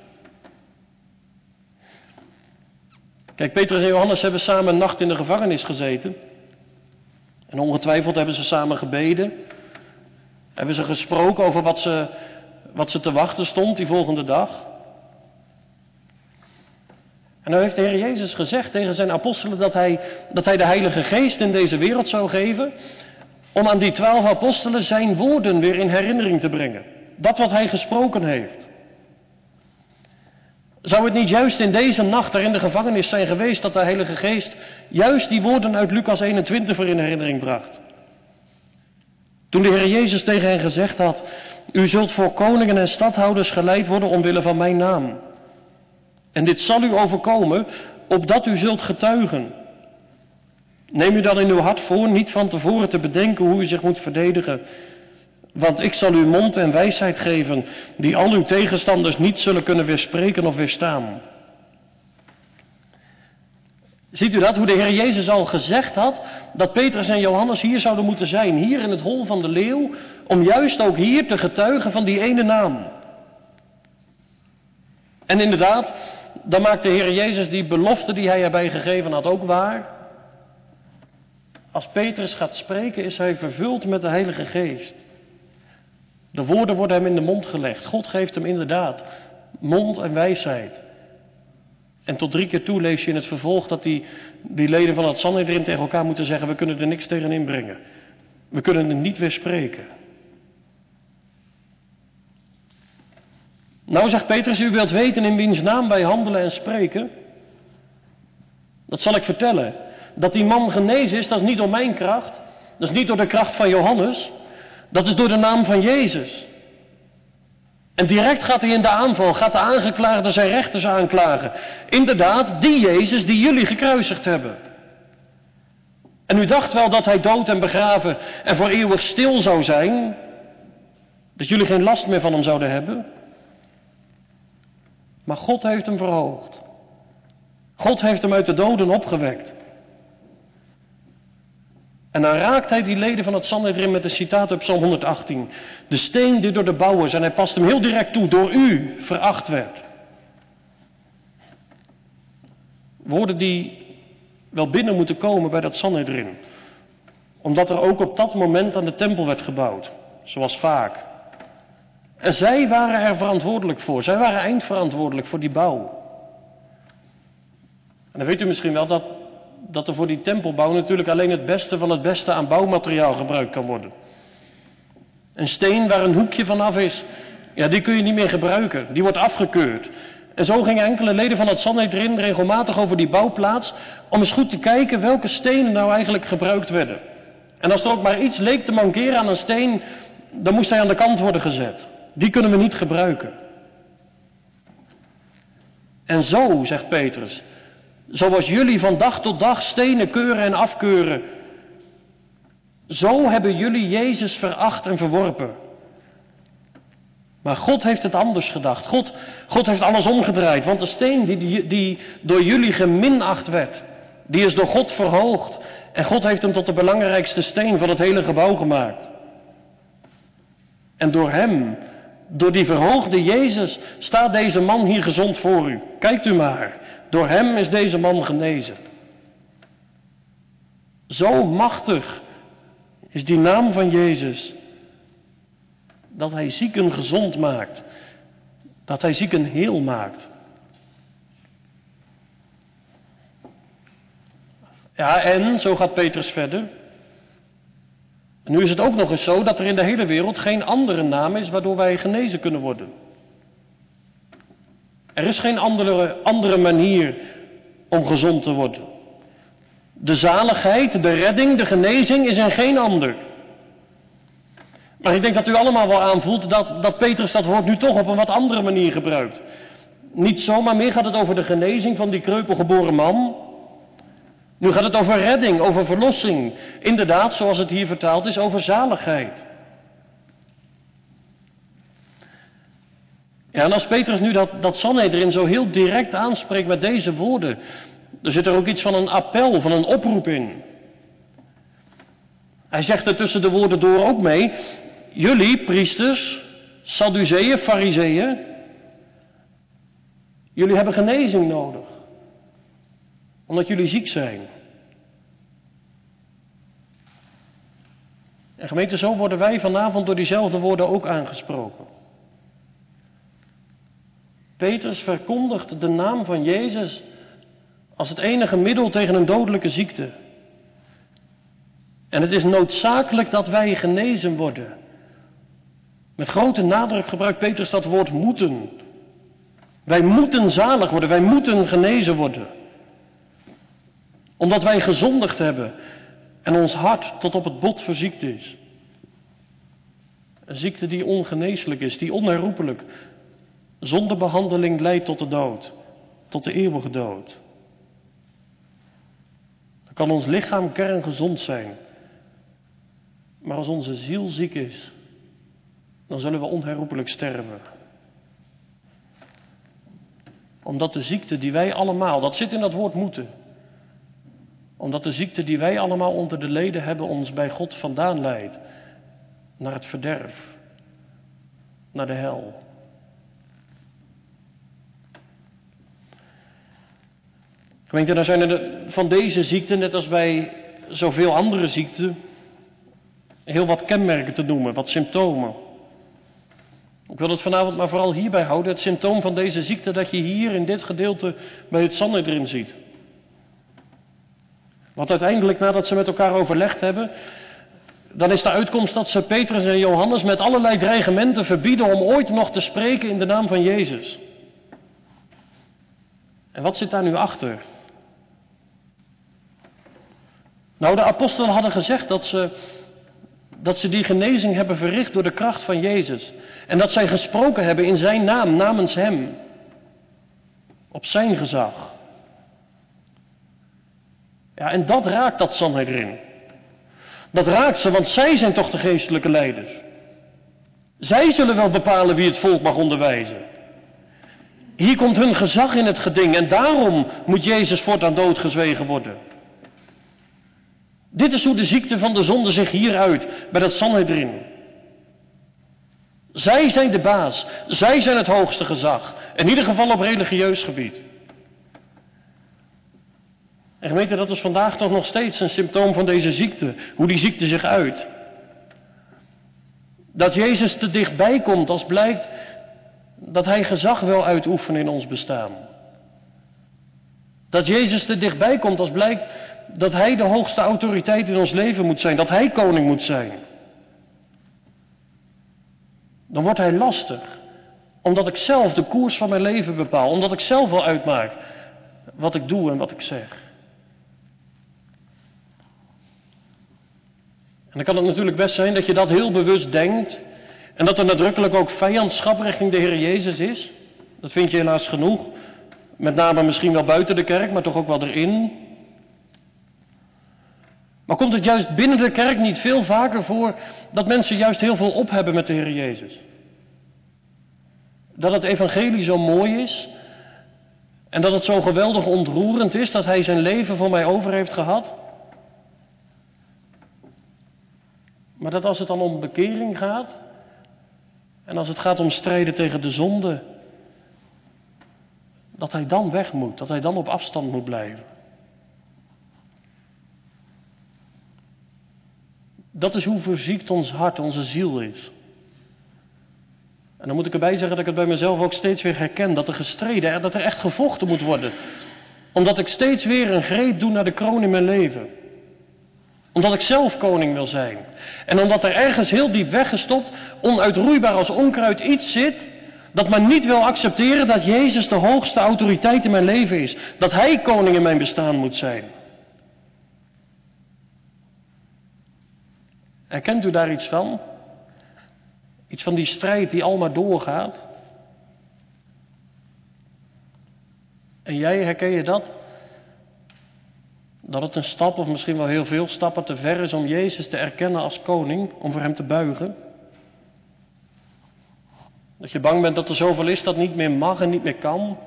Kijk, Petrus en Johannes hebben samen een nacht in de gevangenis gezeten. En ongetwijfeld hebben ze samen gebeden. Hebben ze gesproken over wat ze te wachten stond die volgende dag. En nou heeft de Heer Jezus gezegd tegen zijn apostelen dat hij de Heilige Geest in deze wereld zou geven, om aan die 12 apostelen zijn woorden weer in herinnering te brengen. Dat wat hij gesproken heeft. Zou het niet juist in deze nacht daar in de gevangenis zijn geweest dat de Heilige Geest juist die woorden uit Lucas 21 weer in herinnering bracht? Toen de Heer Jezus tegen hen gezegd had, u zult voor koningen en stadhouders geleid worden omwille van mijn naam. En dit zal u overkomen, opdat u zult getuigen. Neem u dan in uw hart voor niet van tevoren te bedenken hoe u zich moet verdedigen. Want ik zal u mond en wijsheid geven, die al uw tegenstanders niet zullen kunnen weerspreken of weerstaan. Ziet u dat, hoe de Heer Jezus al gezegd had, dat Petrus en Johannes hier zouden moeten zijn, hier in het hol van de leeuw, om juist ook hier te getuigen van die ene naam. En inderdaad, dan maakt de Heer Jezus die belofte die hij erbij gegeven had ook waar. Als Petrus gaat spreken, is hij vervuld met de Heilige Geest. De woorden worden hem in de mond gelegd. God geeft hem inderdaad mond en wijsheid. En tot 3 keer toe lees je in het vervolg dat die leden van het Sanhedrin tegen elkaar moeten zeggen: we kunnen er niks tegen inbrengen. We kunnen het niet weer spreken. Nou, zegt Petrus, u wilt weten in wiens naam wij handelen en spreken? Dat zal ik vertellen. Dat die man genezen is, dat is niet door mijn kracht. Dat is niet door de kracht van Johannes. Dat is door de naam van Jezus. En direct gaat hij in de aanval, gaat de aangeklaagde zijn rechters aanklagen. Inderdaad, die Jezus die jullie gekruisigd hebben. En u dacht wel dat hij dood en begraven en voor eeuwig stil zou zijn. Dat jullie geen last meer van hem zouden hebben. Maar God heeft hem verhoogd. God heeft hem uit de doden opgewekt. En dan raakt hij die leden van het Sanhedrin met een citaat uit Psalm 118. De steen die door de bouwers, en hij past hem heel direct toe, door u veracht werd. Woorden die wel binnen moeten komen bij dat Sanhedrin. Omdat er ook op dat moment aan de tempel werd gebouwd. Zoals vaak. En zij waren er verantwoordelijk voor. Zij waren eindverantwoordelijk voor die bouw. En dan weet u misschien wel dat er voor die tempelbouw natuurlijk alleen het beste van het beste aan bouwmateriaal gebruikt kan worden. Een steen waar een hoekje vanaf is, ja, die kun je niet meer gebruiken. Die wordt afgekeurd. En zo gingen enkele leden van het Sanhedrin regelmatig over die bouwplaats om eens goed te kijken welke stenen nou eigenlijk gebruikt werden. En als er ook maar iets leek te mankeren aan een steen, dan moest hij aan de kant worden gezet. Die kunnen we niet gebruiken. En zo, zegt Petrus, zoals jullie van dag tot dag stenen keuren en afkeuren, zo hebben jullie Jezus veracht en verworpen. Maar God heeft het anders gedacht. God heeft alles omgedraaid. Want de steen die door jullie geminacht werd, die is door God verhoogd. En God heeft hem tot de belangrijkste steen van het hele gebouw gemaakt. En door hem, door die verhoogde Jezus, staat deze man hier gezond voor u. Kijkt u maar. Door hem is deze man genezen. Zo machtig is die naam van Jezus, dat hij zieken gezond maakt. Dat hij zieken heel maakt. Ja, en, zo gaat Petrus verder. En nu is het ook nog eens zo dat er in de hele wereld geen andere naam is waardoor wij genezen kunnen worden. Er is geen andere manier om gezond te worden. De zaligheid, de redding, de genezing is in geen ander. Maar ik denk dat u allemaal wel aanvoelt dat Petrus dat woord nu toch op een wat andere manier gebruikt. Niet zomaar meer gaat het over de genezing van die kreupelgeboren man. Nu gaat het over redding, over verlossing. Inderdaad, zoals het hier vertaald is, over zaligheid. Ja, en als Petrus nu dat Sanhedrin zo heel direct aanspreekt met deze woorden, dan zit er ook iets van een appel, van een oproep in. Hij zegt er tussen de woorden door ook mee: jullie, priesters, Sadduceeën, Farizeeën, jullie hebben genezing nodig. Omdat jullie ziek zijn. En gemeente, zo worden wij vanavond door diezelfde woorden ook aangesproken. Petrus verkondigt de naam van Jezus als het enige middel tegen een dodelijke ziekte. En het is noodzakelijk dat wij genezen worden. Met grote nadruk gebruikt Petrus dat woord moeten. Wij moeten zalig worden, wij moeten genezen worden. Omdat wij gezondigd hebben en ons hart tot op het bot verziekt is. Een ziekte die ongeneeslijk is, die onherroepelijk, zonder behandeling leidt tot de dood, tot de eeuwige dood. Dan kan ons lichaam kerngezond zijn, maar als onze ziel ziek is, dan zullen we onherroepelijk sterven. Omdat de ziekte die wij allemaal, dat zit in dat woord moeten, omdat de ziekte die wij allemaal onder de leden hebben ons bij God vandaan leidt. Naar het verderf. Naar de hel. Gemeente, dan zijn er van deze ziekten, net als bij zoveel andere ziekten heel wat kenmerken te noemen, wat symptomen. Ik wil het vanavond maar vooral hierbij houden, het symptoom van deze ziekte dat je hier in dit gedeelte bij het Sanhedrin ziet. Want uiteindelijk, nadat ze met elkaar overlegd hebben, dan is de uitkomst dat ze Petrus en Johannes met allerlei dreigementen verbieden om ooit nog te spreken in de naam van Jezus. En wat zit daar nu achter? Nou, de apostelen hadden gezegd dat ze die genezing hebben verricht door de kracht van Jezus. En dat zij gesproken hebben in zijn naam, namens hem. Op zijn gezag. Ja, en dat raakt dat Sanhedrin. Dat raakt ze, want zij zijn toch de geestelijke leiders. Zij zullen wel bepalen wie het volk mag onderwijzen. Hier komt hun gezag in het geding en daarom moet Jezus voortaan doodgezwegen worden. Dit is hoe de ziekte van de zonde zich hier uit bij dat Sanhedrin. Zij zijn de baas, zij zijn het hoogste gezag, in ieder geval op religieus gebied. En gemeente, dat is vandaag toch nog steeds een symptoom van deze ziekte, hoe die ziekte zich uit. Dat Jezus te dichtbij komt als blijkt dat hij gezag wil uitoefenen in ons bestaan. Dat Jezus te dichtbij komt als blijkt dat hij de hoogste autoriteit in ons leven moet zijn, dat hij koning moet zijn. Dan wordt hij lastig, omdat ik zelf de koers van mijn leven bepaal, omdat ik zelf wel uitmaak wat ik doe en wat ik zeg. En dan kan het natuurlijk best zijn dat je dat heel bewust denkt en dat er nadrukkelijk ook vijandschap richting de Heer Jezus is. Dat vind je helaas genoeg, met name misschien wel buiten de kerk, maar toch ook wel erin. Maar komt het juist binnen de kerk niet veel vaker voor dat mensen juist heel veel op hebben met de Heer Jezus? Dat het evangelie zo mooi is en dat het zo geweldig ontroerend is dat hij zijn leven voor mij over heeft gehad? Maar dat als het dan om bekering gaat en als het gaat om strijden tegen de zonde, dat hij dan weg moet, dat hij dan op afstand moet blijven. Dat is hoe verziekt ons hart, onze ziel is. En dan moet ik erbij zeggen dat ik het bij mezelf ook steeds weer herken. Dat er gestreden, dat er echt gevochten moet worden. Omdat ik steeds weer een greep doe naar de kroon in mijn leven. Omdat ik zelf koning wil zijn. En omdat er ergens heel diep weggestopt, onuitroeibaar als onkruid iets zit, dat maar niet wil accepteren dat Jezus de hoogste autoriteit in mijn leven is. Dat hij koning in mijn bestaan moet zijn. Herkent u daar iets van? Iets van die strijd die al maar doorgaat? En jij, herken je dat? Dat het een stap, of misschien wel heel veel stappen te ver is om Jezus te erkennen als koning, om voor hem te buigen? Dat je bang bent dat er zoveel is dat niet meer mag en niet meer kan?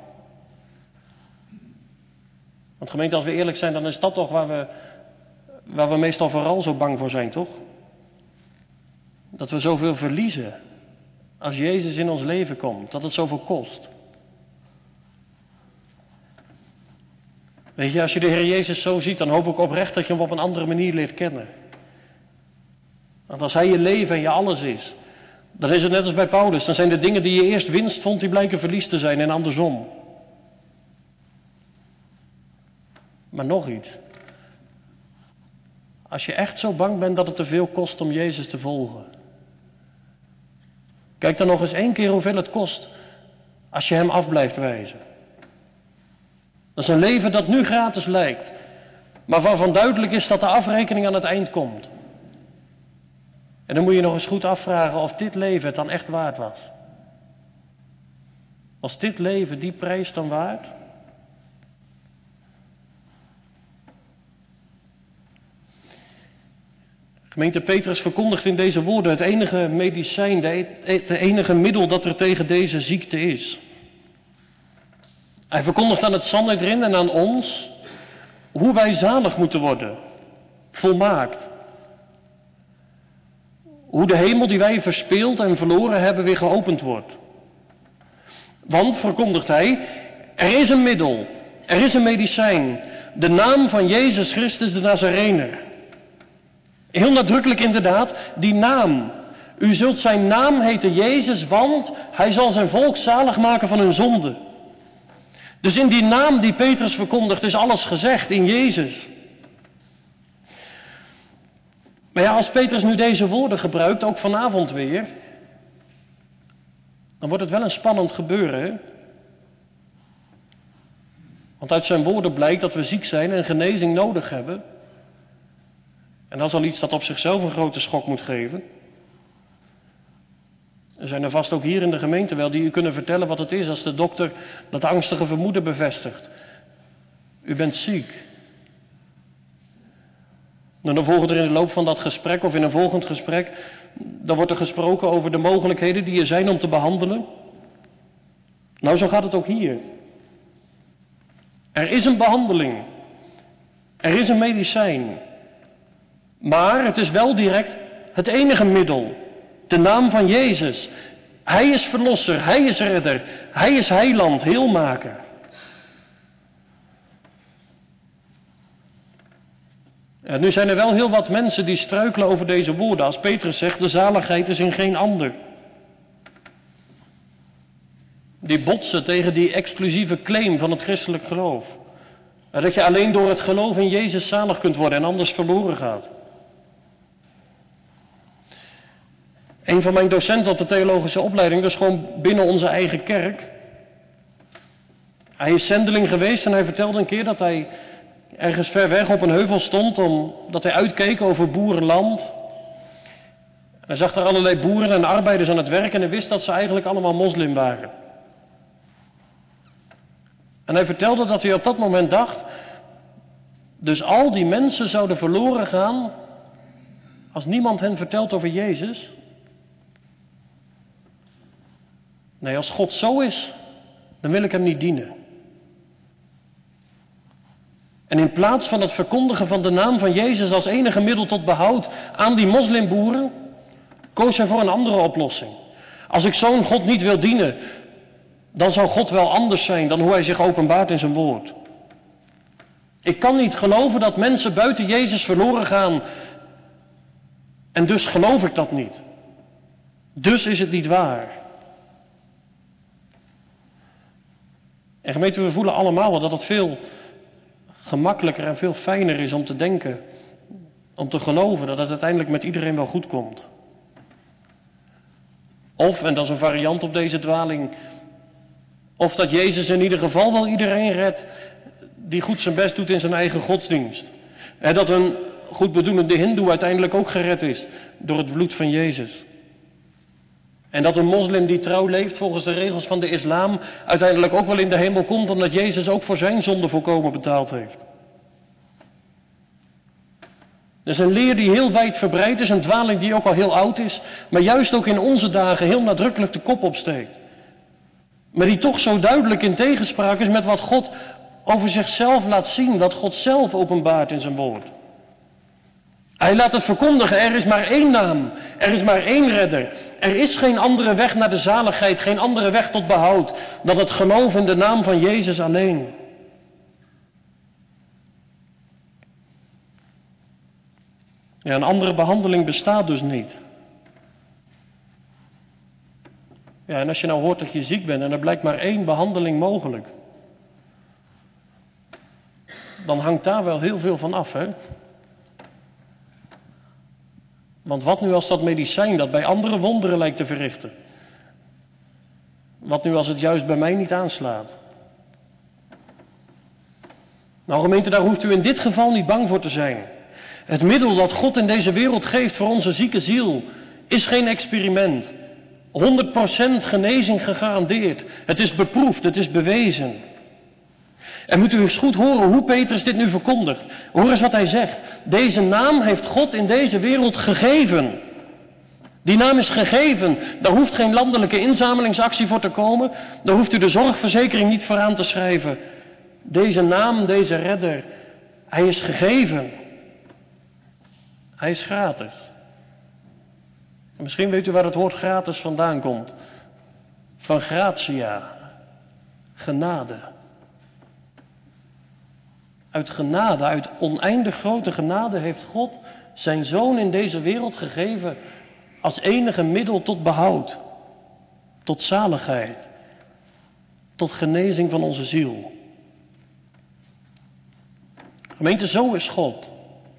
Want gemeente, als we eerlijk zijn, dan is dat toch waar we meestal vooral zo bang voor zijn, toch? Dat we zoveel verliezen als Jezus in ons leven komt, dat het zoveel kost. Weet je, als je de Heer Jezus zo ziet, dan hoop ik oprecht dat je hem op een andere manier leert kennen. Want als hij je leven en je alles is, dan is het net als bij Paulus. Dan zijn de dingen die je eerst winst vond, die blijken verlies te zijn en andersom. Maar nog iets. Als je echt zo bang bent dat het te veel kost om Jezus te volgen. Kijk dan nog eens 1 keer hoeveel het kost als je hem af blijft wijzen. Dat is een leven dat nu gratis lijkt, maar waarvan duidelijk is dat de afrekening aan het eind komt. En dan moet je nog eens goed afvragen of dit leven het dan echt waard was. Was dit leven die prijs dan waard? Gemeente Petrus verkondigt in deze woorden het enige medicijn, het enige middel dat er tegen deze ziekte is. Hij verkondigt aan het Sanhedrin en aan ons hoe wij zalig moeten worden, volmaakt. Hoe de hemel die wij verspeeld en verloren hebben weer geopend wordt. Want, verkondigt hij, er is een middel, er is een medicijn, de naam van Jezus Christus de Nazarener. Heel nadrukkelijk inderdaad, die naam. U zult zijn naam heten Jezus, want hij zal zijn volk zalig maken van hun zonde. Dus in die naam die Petrus verkondigt is alles gezegd, in Jezus. Maar ja, als Petrus nu deze woorden gebruikt, ook vanavond weer, dan wordt het wel een spannend gebeuren, hè? Want uit zijn woorden blijkt dat we ziek zijn en genezing nodig hebben. En dat is al iets dat op zichzelf een grote schok moet geven. Er zijn er vast ook hier in de gemeente wel die u kunnen vertellen wat het is als de dokter dat angstige vermoeden bevestigt. U bent ziek. En dan volgen er in de loop van dat gesprek of in een volgend gesprek, dan wordt er gesproken over de mogelijkheden die er zijn om te behandelen. Nou, zo gaat het ook hier. Er is een behandeling. Er is een medicijn. Maar het is wel direct het enige middel. De naam van Jezus. Hij is verlosser, hij is redder, hij is heiland, heelmaker. En nu zijn er wel heel wat mensen die struikelen over deze woorden. Als Petrus zegt, de zaligheid is in geen ander. Die botsen tegen die exclusieve claim van het christelijk geloof. Dat je alleen door het geloof in Jezus zalig kunt worden en anders verloren gaat. Een van mijn docenten op de theologische opleiding, dus gewoon binnen onze eigen kerk. Hij is zendeling geweest en hij vertelde een keer dat hij ergens ver weg op een heuvel stond, omdat hij uitkeek over boerenland. Hij zag daar allerlei boeren en arbeiders aan het werk en hij wist dat ze eigenlijk allemaal moslim waren. En hij vertelde dat hij op dat moment dacht, dus al die mensen zouden verloren gaan als niemand hen vertelt over Jezus. Nee, als God zo is, dan wil ik hem niet dienen. En in plaats van het verkondigen van de naam van Jezus als enige middel tot behoud aan die moslimboeren, koos hij voor een andere oplossing. Als ik zo'n God niet wil dienen, dan zal God wel anders zijn dan hoe hij zich openbaart in zijn woord. Ik kan niet geloven dat mensen buiten Jezus verloren gaan. En dus geloof ik dat niet. Dus is het niet waar. En gemeente, we voelen allemaal wel dat het veel gemakkelijker en veel fijner is om te denken, om te geloven dat het uiteindelijk met iedereen wel goed komt. Of, en dat is een variant op deze dwaling, of dat Jezus in ieder geval wel iedereen redt die goed zijn best doet in zijn eigen godsdienst. En dat een goedbedoelende hindoe uiteindelijk ook gered is door het bloed van Jezus. En dat een moslim die trouw leeft volgens de regels van de islam uiteindelijk ook wel in de hemel komt omdat Jezus ook voor zijn zonde volkomen betaald heeft. Dat is een leer die heel wijd verbreid is, een dwaling die ook al heel oud is, maar juist ook in onze dagen heel nadrukkelijk de kop opsteekt. Maar die toch zo duidelijk in tegenspraak is met wat God over zichzelf laat zien, wat God zelf openbaart in zijn woord. Hij laat het verkondigen, er is maar één naam, er is maar één redder. Er is geen andere weg naar de zaligheid, geen andere weg tot behoud dan het geloof in de naam van Jezus alleen. Ja, een andere behandeling bestaat dus niet. Ja, en als je nou hoort dat je ziek bent en er blijkt maar één behandeling mogelijk, dan hangt daar wel heel veel van af, hè? Want wat nu als dat medicijn dat bij andere wonderen lijkt te verrichten? Wat nu als het juist bij mij niet aanslaat? Nou gemeente, daar hoeft u in dit geval niet bang voor te zijn. Het middel dat God in deze wereld geeft voor onze zieke ziel is geen experiment. 100% genezing gegarandeerd. Het is beproefd, het is bewezen. En moet u eens goed horen hoe Petrus dit nu verkondigt. Hoor eens wat hij zegt. Deze naam heeft God in deze wereld gegeven. Die naam is gegeven. Daar hoeft geen landelijke inzamelingsactie voor te komen. Daar hoeft u de zorgverzekering niet voor aan te schrijven. Deze naam, deze redder, hij is gegeven. Hij is gratis. En misschien weet u waar het woord gratis vandaan komt. Van gratia. Genade. Uit genade, uit oneindig grote genade heeft God zijn Zoon in deze wereld gegeven als enige middel tot behoud, tot zaligheid, tot genezing van onze ziel. Gemeente, zo is God.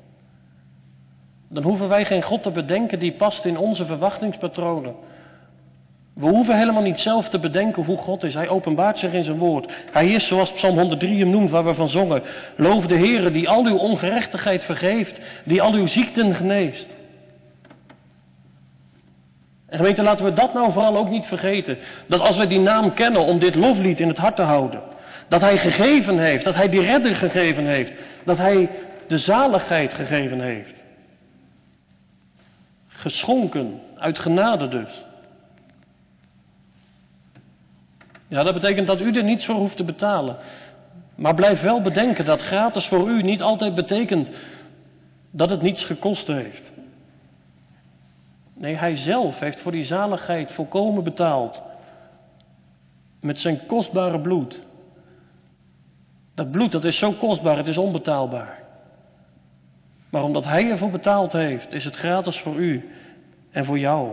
Dan hoeven wij geen God te bedenken die past in onze verwachtingspatronen. We hoeven helemaal niet zelf te bedenken hoe God is. Hij openbaart zich in zijn woord. Hij is zoals Psalm 103 hem noemt, waar we van zongen. Loof de Heere die al uw ongerechtigheid vergeeft, die al uw ziekten geneest. En gemeente, laten we dat nou vooral ook niet vergeten. Dat als we die naam kennen om dit loflied in het hart te houden. Dat hij gegeven heeft, dat hij die redder gegeven heeft. Dat hij de zaligheid gegeven heeft. Geschonken, uit genade dus. Ja, dat betekent dat u er niets voor hoeft te betalen. Maar blijf wel bedenken dat gratis voor u niet altijd betekent dat het niets gekost heeft. Nee, hij zelf heeft voor die zaligheid volkomen betaald. Met zijn kostbare bloed. Dat bloed, dat is zo kostbaar, het is onbetaalbaar. Maar omdat hij ervoor betaald heeft, is het gratis voor u en voor jou.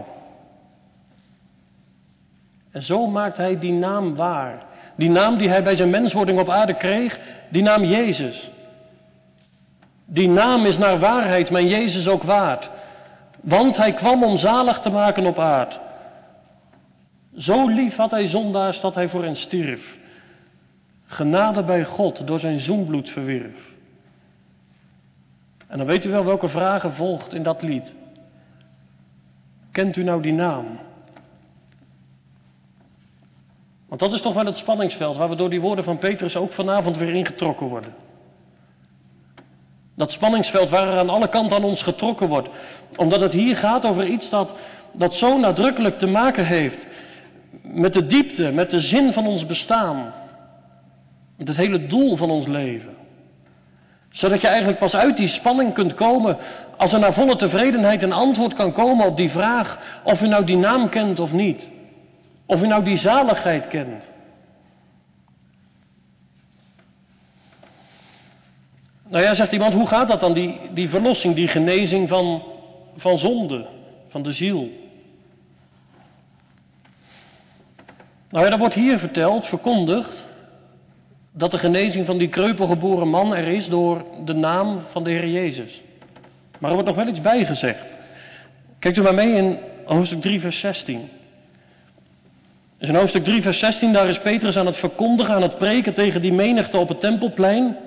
En zo maakt hij die naam waar. Die naam die hij bij zijn menswording op aarde kreeg, die naam Jezus. Die naam is naar waarheid mijn Jezus ook waard. Want hij kwam om zalig te maken op aard. Zo lief had hij zondaars dat hij voor hen stierf. Genade bij God door zijn zoenbloed verwierf. En dan weet u wel welke vragen volgt in dat lied. Kent u nou die naam? Want dat is toch wel het spanningsveld waar we door die woorden van Petrus ook vanavond weer ingetrokken worden. Dat spanningsveld waar er aan alle kanten aan ons getrokken wordt. Omdat het hier gaat over iets dat zo nadrukkelijk te maken heeft met de diepte, met de zin van ons bestaan. Met het hele doel van ons leven. Zodat je eigenlijk pas uit die spanning kunt komen als er naar volle tevredenheid een antwoord kan komen op die vraag of u nou die naam kent of niet. Of u nou die zaligheid kent. Nou ja, zegt iemand, hoe gaat dat dan, die verlossing, die genezing van zonde, van de ziel? Nou ja, dat wordt hier verteld, verkondigd, dat de genezing van die kreupelgeboren man er is door de naam van de Heer Jezus. Maar er wordt nog wel iets bijgezegd. Kijkt u maar mee in hoofdstuk 3 vers 16. Dus in hoofdstuk 3 vers 16, daar is Petrus aan het verkondigen, aan het preken tegen die menigte op het Tempelplein.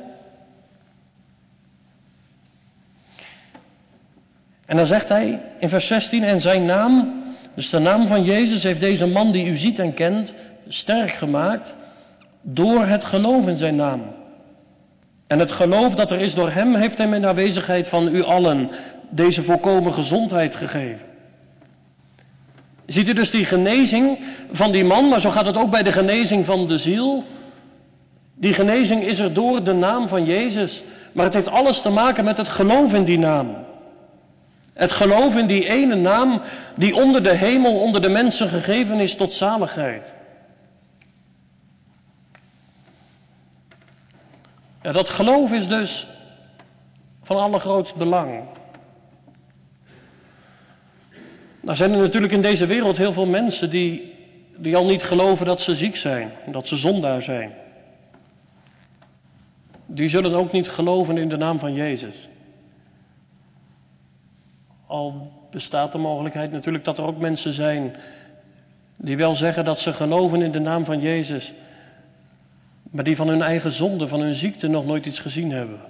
En dan zegt hij in vers 16, en zijn naam, dus de naam van Jezus, heeft deze man die u ziet en kent, sterk gemaakt door het geloof in zijn naam. En het geloof dat er is door hem, heeft hem in de aanwezigheid van u allen deze volkomen gezondheid gegeven. Ziet u dus die genezing van die man, maar zo gaat het ook bij de genezing van de ziel. Die genezing is er door de naam van Jezus, maar het heeft alles te maken met het geloof in die naam. Het geloof in die ene naam die onder de hemel, onder de mensen gegeven is tot zaligheid. Ja, dat geloof is dus van allergrootst belang. Nou zijn er natuurlijk in deze wereld heel veel mensen die al niet geloven dat ze ziek zijn, dat ze zondaar zijn. Die zullen ook niet geloven in de naam van Jezus. Al bestaat de mogelijkheid natuurlijk dat er ook mensen zijn die wel zeggen dat ze geloven in de naam van Jezus, maar die van hun eigen zonde, van hun ziekte nog nooit iets gezien hebben.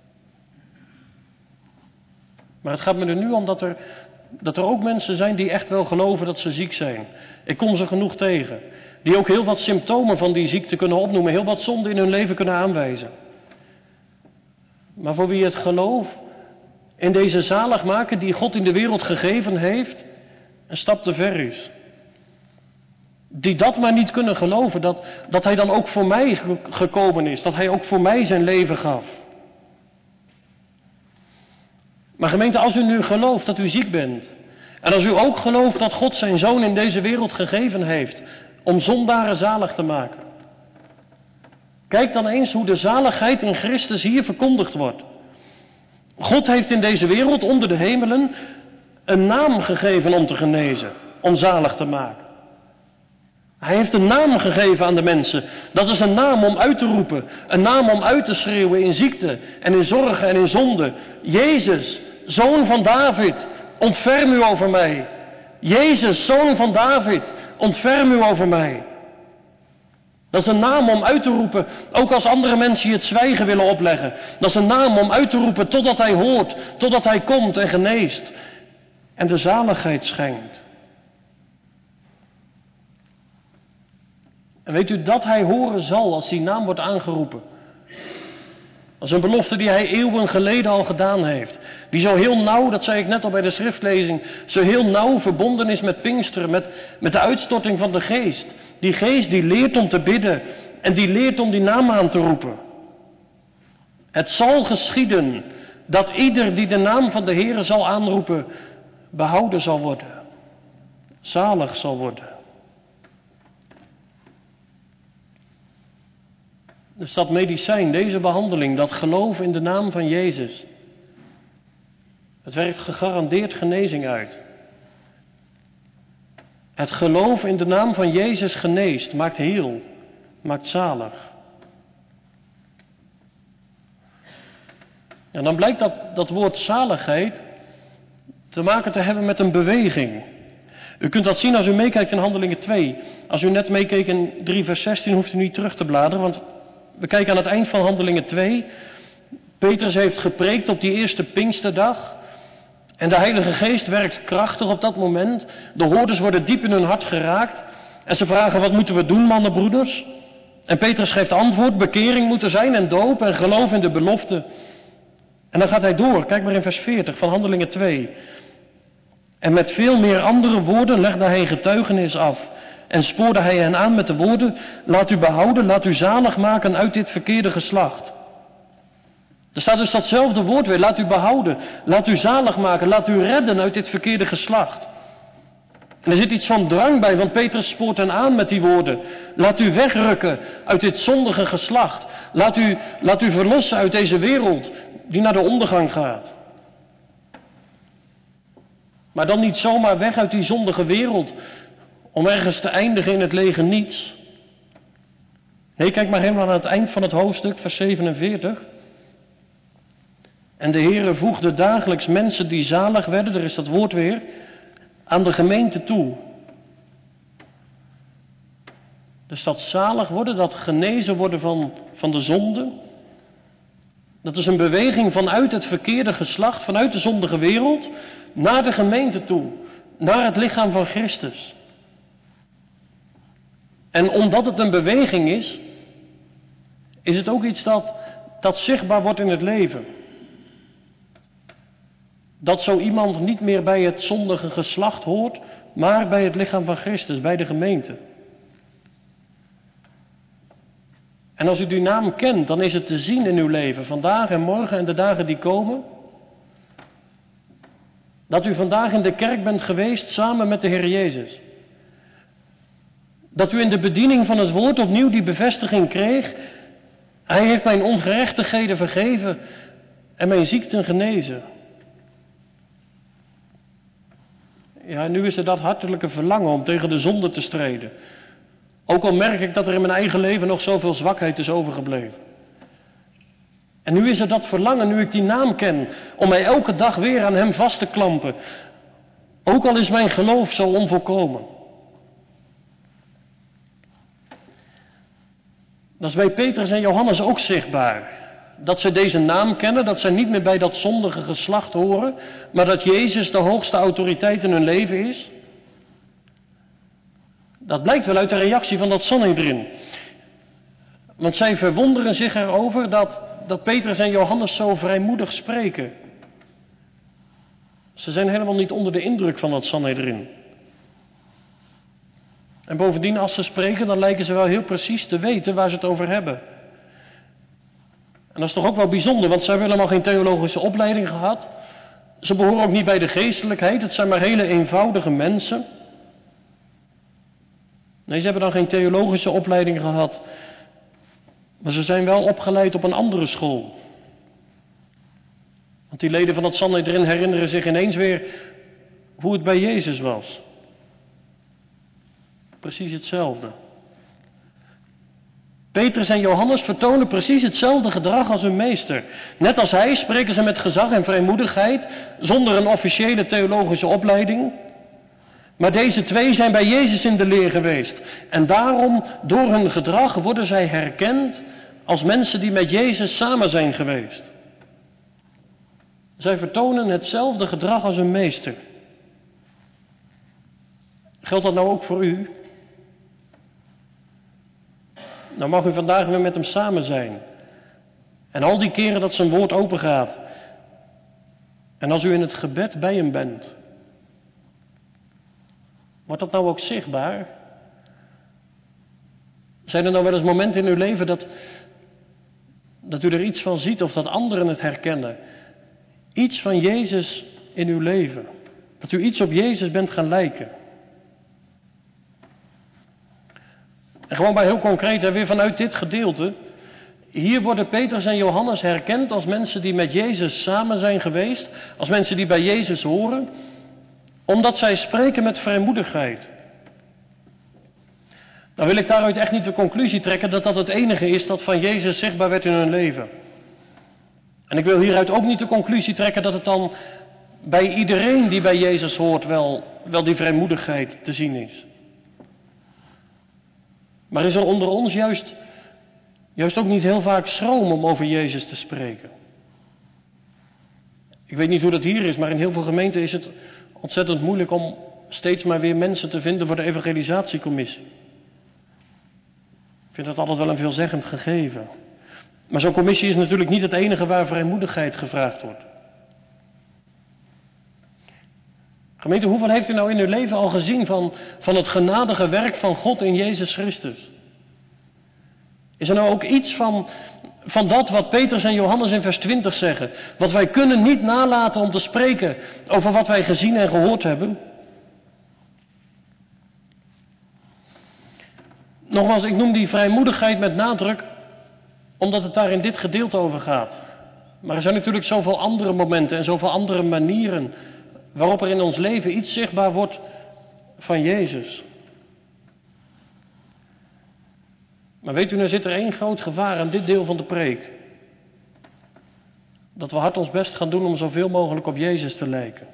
Maar het gaat me er nu om dat er ook mensen zijn die echt wel geloven dat ze ziek zijn. Ik kom ze genoeg tegen. Die ook heel wat symptomen van die ziekte kunnen opnoemen, heel wat zonde in hun leven kunnen aanwijzen. Maar voor wie het geloof in deze zaligmaker die God in de wereld gegeven heeft, een stap te ver is. Die dat maar niet kunnen geloven, dat hij dan ook voor mij gekomen is, dat hij ook voor mij zijn leven gaf. Maar gemeente, als u nu gelooft dat u ziek bent, en als u ook gelooft dat God zijn zoon in deze wereld gegeven heeft, om zondaren zalig te maken. Kijk dan eens hoe de zaligheid in Christus hier verkondigd wordt. God heeft in deze wereld onder de hemelen een naam gegeven om te genezen, om zalig te maken. Hij heeft een naam gegeven aan de mensen. Dat is een naam om uit te roepen, een naam om uit te schreeuwen in ziekte en in zorgen en in zonde. Jezus, Zoon van David, ontferm u over mij. Jezus, Zoon van David, ontferm u over mij. Dat is een naam om uit te roepen, ook als andere mensen je het zwijgen willen opleggen. Dat is een naam om uit te roepen totdat hij hoort, totdat hij komt en geneest. En de zaligheid schenkt. En weet u dat hij horen zal als die naam wordt aangeroepen? Dat is een belofte die hij eeuwen geleden al gedaan heeft. Die zo heel nauw, dat zei ik net al bij de schriftlezing, zo heel nauw verbonden is met Pinksteren, met de uitstorting van de Geest. Die Geest die leert om te bidden en die leert om die naam aan te roepen. Het zal geschieden dat ieder die de naam van de Heere zal aanroepen, behouden zal worden. Zalig zal worden. Dus dat medicijn, deze behandeling, dat geloof in de naam van Jezus. Het werkt gegarandeerd genezing uit. Het geloof in de naam van Jezus geneest, maakt heel, maakt zalig. En dan blijkt dat woord zaligheid te maken te hebben met een beweging. U kunt dat zien als u meekijkt in Handelingen 2. Als u net meekeek in 3 vers 16 hoeft u niet terug te bladeren, want we kijken aan het eind van Handelingen 2. Petrus heeft gepreekt op die eerste Pinksterdag. En de Heilige Geest werkt krachtig op dat moment. De hoorders worden diep in hun hart geraakt. En ze vragen, wat moeten we doen, mannen, broeders? En Petrus geeft antwoord, bekering moet er zijn en doop en geloof in de belofte. En dan gaat hij door, kijk maar in vers 40 van Handelingen 2. En met veel meer andere woorden legde hij getuigenis af. En spoorde hij hen aan met de woorden, laat u behouden, laat u zalig maken uit dit verkeerde geslacht. Er staat dus datzelfde woord weer, laat u behouden, laat u zalig maken, laat u redden uit dit verkeerde geslacht. En er zit iets van drang bij, want Petrus spoort hen aan met die woorden. Laat u wegrukken uit dit zondige geslacht. Laat u verlossen uit deze wereld die naar de ondergang gaat. Maar dan niet zomaar weg uit die zondige wereld om ergens te eindigen in het lege niets. Nee, kijk maar helemaal aan het eind van het hoofdstuk, vers 47. En de Heere voegde dagelijks mensen die zalig werden, er is dat woord weer, aan de gemeente toe. Dus dat zalig worden, dat genezen worden van de zonde, dat is een beweging vanuit het verkeerde geslacht, vanuit de zondige wereld, naar de gemeente toe, naar het lichaam van Christus. En omdat het een beweging is het ook iets dat zichtbaar wordt in het leven. Dat zo iemand niet meer bij het zondige geslacht hoort, maar bij het lichaam van Christus, bij de gemeente. En als u die naam kent, dan is het te zien in uw leven, vandaag en morgen en de dagen die komen. Dat u vandaag in de kerk bent geweest samen met de Heer Jezus. Dat u in de bediening van het woord opnieuw die bevestiging kreeg. Hij heeft mijn ongerechtigheden vergeven en mijn ziekten genezen. Ja, nu is er dat hartelijke verlangen om tegen de zonde te strijden. Ook al merk ik dat er in mijn eigen leven nog zoveel zwakheid is overgebleven. En nu is er dat verlangen, nu ik die naam ken, om mij elke dag weer aan hem vast te klampen. Ook al is mijn geloof zo onvolkomen. Dat is bij Petrus en Johannes ook zichtbaar. Dat ze deze naam kennen, dat ze niet meer bij dat zondige geslacht horen, maar dat Jezus de hoogste autoriteit in hun leven is. Dat blijkt wel uit de reactie van dat Sanhedrin. Want zij verwonderen zich erover dat Petrus en Johannes zo vrijmoedig spreken. Ze zijn helemaal niet onder de indruk van dat Sanhedrin. En bovendien, als ze spreken, dan lijken ze wel heel precies te weten waar ze het over hebben. En dat is toch ook wel bijzonder, want ze hebben helemaal geen theologische opleiding gehad. Ze behoren ook niet bij de geestelijkheid, het zijn maar hele eenvoudige mensen. Nee, ze hebben dan geen theologische opleiding gehad. Maar ze zijn wel opgeleid op een andere school. Want die leden van het Sanhedrin herinneren zich ineens weer hoe het bij Jezus was. Precies hetzelfde. Petrus en Johannes vertonen precies hetzelfde gedrag als hun meester. Net als hij spreken ze met gezag en vrijmoedigheid, zonder een officiële theologische opleiding. Maar deze twee zijn bij Jezus in de leer geweest. En daarom, door hun gedrag, worden zij herkend als mensen die met Jezus samen zijn geweest. Zij vertonen hetzelfde gedrag als hun meester. Geldt dat nou ook voor u? Nou mag u vandaag weer met hem samen zijn. En al die keren dat zijn woord open gaat. En als u in het gebed bij hem bent. Wordt dat nou ook zichtbaar? Zijn er nou wel eens momenten in uw leven dat u er iets van ziet of dat anderen het herkennen? Iets van Jezus in uw leven. Dat u iets op Jezus bent gaan lijken. En gewoon maar heel concreet, weer vanuit dit gedeelte. Hier worden Petrus en Johannes herkend als mensen die met Jezus samen zijn geweest. Als mensen die bij Jezus horen. Omdat zij spreken met vrijmoedigheid. Nou wil ik daaruit echt niet de conclusie trekken dat dat het enige is dat van Jezus zichtbaar werd in hun leven. En ik wil hieruit ook niet de conclusie trekken dat het dan bij iedereen die bij Jezus hoort wel die vrijmoedigheid te zien is. Maar is er onder ons juist ook niet heel vaak schroom om over Jezus te spreken? Ik weet niet hoe dat hier is, maar in heel veel gemeenten is het ontzettend moeilijk om steeds maar weer mensen te vinden voor de evangelisatiecommissie. Ik vind dat altijd wel een veelzeggend gegeven. Maar zo'n commissie is natuurlijk niet het enige waar vrijmoedigheid gevraagd wordt. Gemeente, hoeveel heeft u nou in uw leven al gezien van het genadige werk van God in Jezus Christus? Is er nou ook iets van dat wat Petrus en Johannes in vers 20 zeggen? Wat wij kunnen niet nalaten om te spreken over wat wij gezien en gehoord hebben? Nogmaals, ik noem die vrijmoedigheid met nadruk, omdat het daar in dit gedeelte over gaat. Maar er zijn natuurlijk zoveel andere momenten en zoveel andere manieren waarop er in ons leven iets zichtbaar wordt van Jezus. Maar weet u, nou zit er één groot gevaar aan dit deel van de preek. Dat we hard ons best gaan doen om zoveel mogelijk op Jezus te lijken.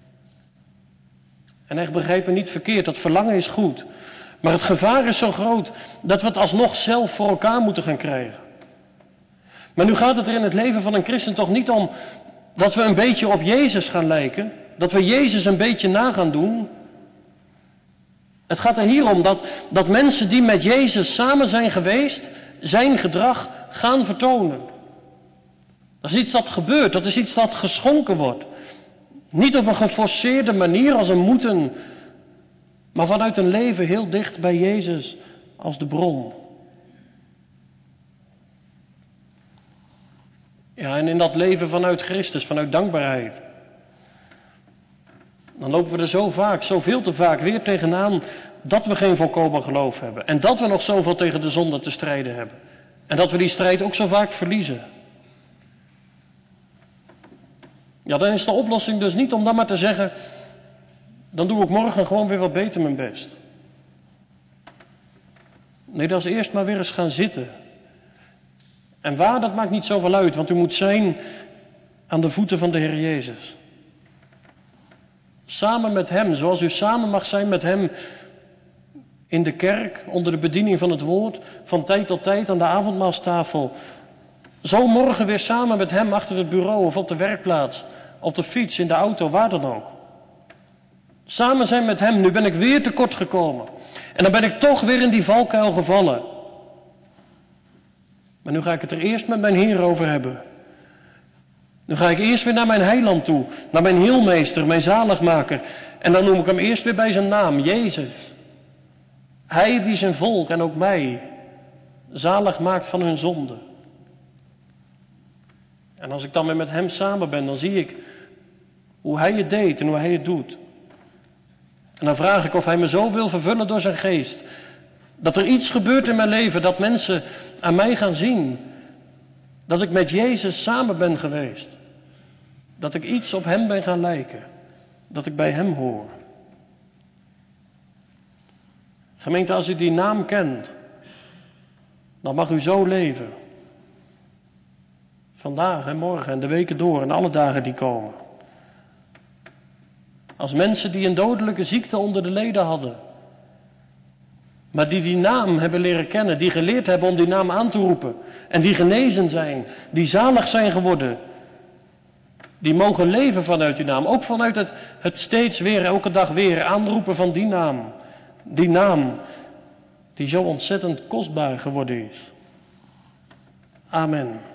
En echt begrijp me niet verkeerd, dat verlangen is goed. Maar het gevaar is zo groot dat we het alsnog zelf voor elkaar moeten gaan krijgen. Maar nu gaat het er in het leven van een christen toch niet om dat we een beetje op Jezus gaan lijken. Dat we Jezus een beetje na gaan doen. Het gaat er hier om dat mensen die met Jezus samen zijn geweest, zijn gedrag gaan vertonen. Dat is iets dat gebeurt, dat is iets dat geschonken wordt. Niet op een geforceerde manier als een moeten, maar vanuit een leven heel dicht bij Jezus als de bron. Ja, en in dat leven vanuit Christus, vanuit dankbaarheid. Dan lopen we er zo vaak, zoveel te vaak weer tegenaan dat we geen volkomen geloof hebben. En dat we nog zoveel tegen de zonde te strijden hebben. En dat we die strijd ook zo vaak verliezen. Ja, dan is de oplossing dus niet om dan maar te zeggen, dan doe ik morgen gewoon weer wat beter mijn best. Nee, dat is eerst maar weer eens gaan zitten. En waar, dat maakt niet zoveel uit, want u moet zijn aan de voeten van de Heer Jezus. Samen met Hem, zoals u samen mag zijn met Hem in de kerk, onder de bediening van het woord, van tijd tot tijd aan de avondmaalstafel. Zo morgen weer samen met Hem achter het bureau of op de werkplaats, op de fiets, in de auto, waar dan ook. Samen zijn met Hem, nu ben ik weer tekort gekomen. En dan ben ik toch weer in die valkuil gevallen. Maar nu ga ik het er eerst met mijn Heer over hebben. Nu ga ik eerst weer naar mijn heiland toe, naar mijn heelmeester, mijn zaligmaker. En dan noem ik hem eerst weer bij zijn naam, Jezus. Hij die zijn volk en ook mij zalig maakt van hun zonde. En als ik dan weer met hem samen ben, dan zie ik hoe hij het deed en hoe hij het doet. En dan vraag ik of hij me zo wil vervullen door zijn geest. Dat er iets gebeurt in mijn leven, dat mensen aan mij gaan zien dat ik met Jezus samen ben geweest. Dat ik iets op hem ben gaan lijken. Dat ik bij hem hoor. Gemeente, als u die naam kent, dan mag u zo leven. Vandaag en morgen en de weken door en alle dagen die komen. Als mensen die een dodelijke ziekte onder de leden hadden. Maar die naam hebben leren kennen, die geleerd hebben om die naam aan te roepen. En die genezen zijn, die zalig zijn geworden. Die mogen leven vanuit die naam. Ook vanuit het steeds weer, elke dag weer aanroepen van die naam. Die naam die zo ontzettend kostbaar geworden is. Amen.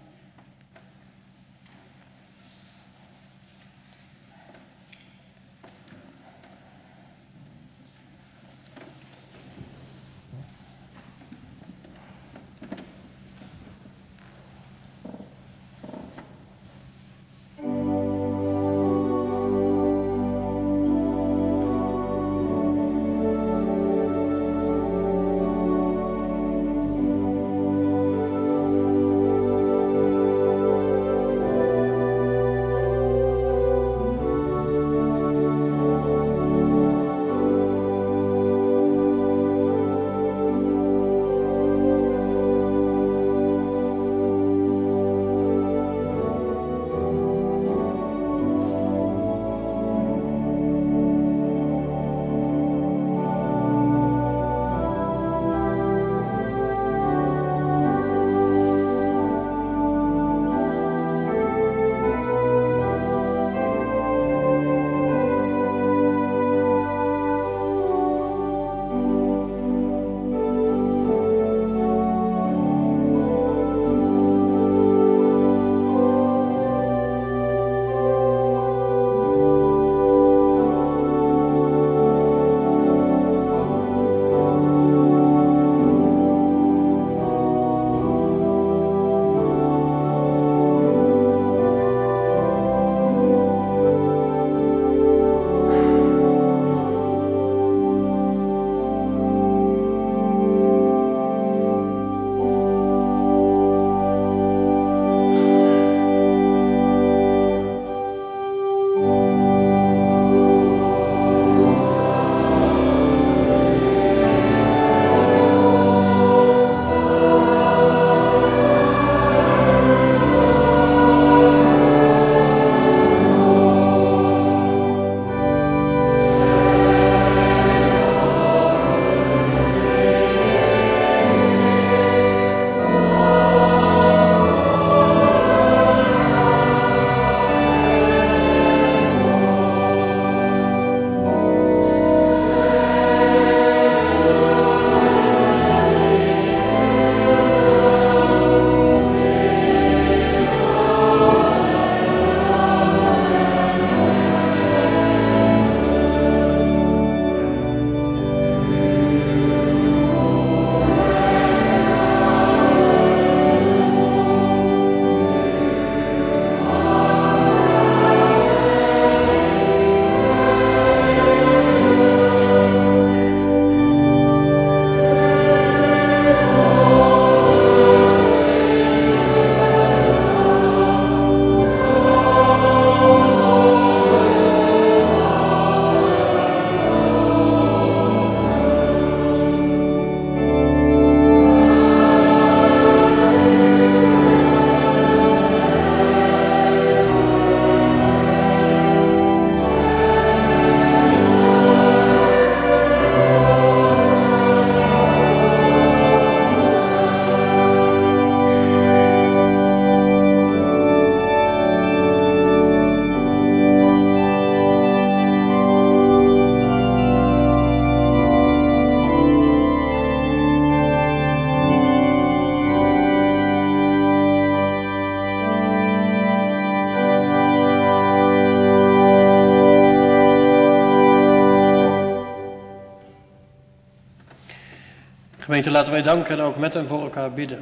Gemeente, laten wij danken en ook met en voor elkaar bidden.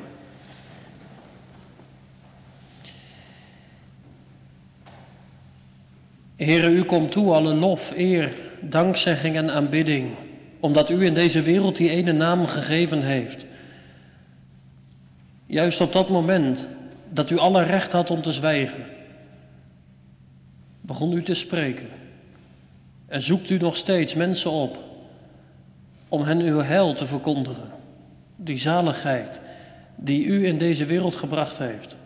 Heere, u komt toe alle lof, eer, dankzegging en aanbidding, omdat u in deze wereld die ene naam gegeven heeft. juist op dat moment dat u alle recht had om te zwijgen, begon u te spreken. En zoekt u nog steeds mensen op om hen uw heil te verkondigen. Die zaligheid die u in deze wereld gebracht heeft.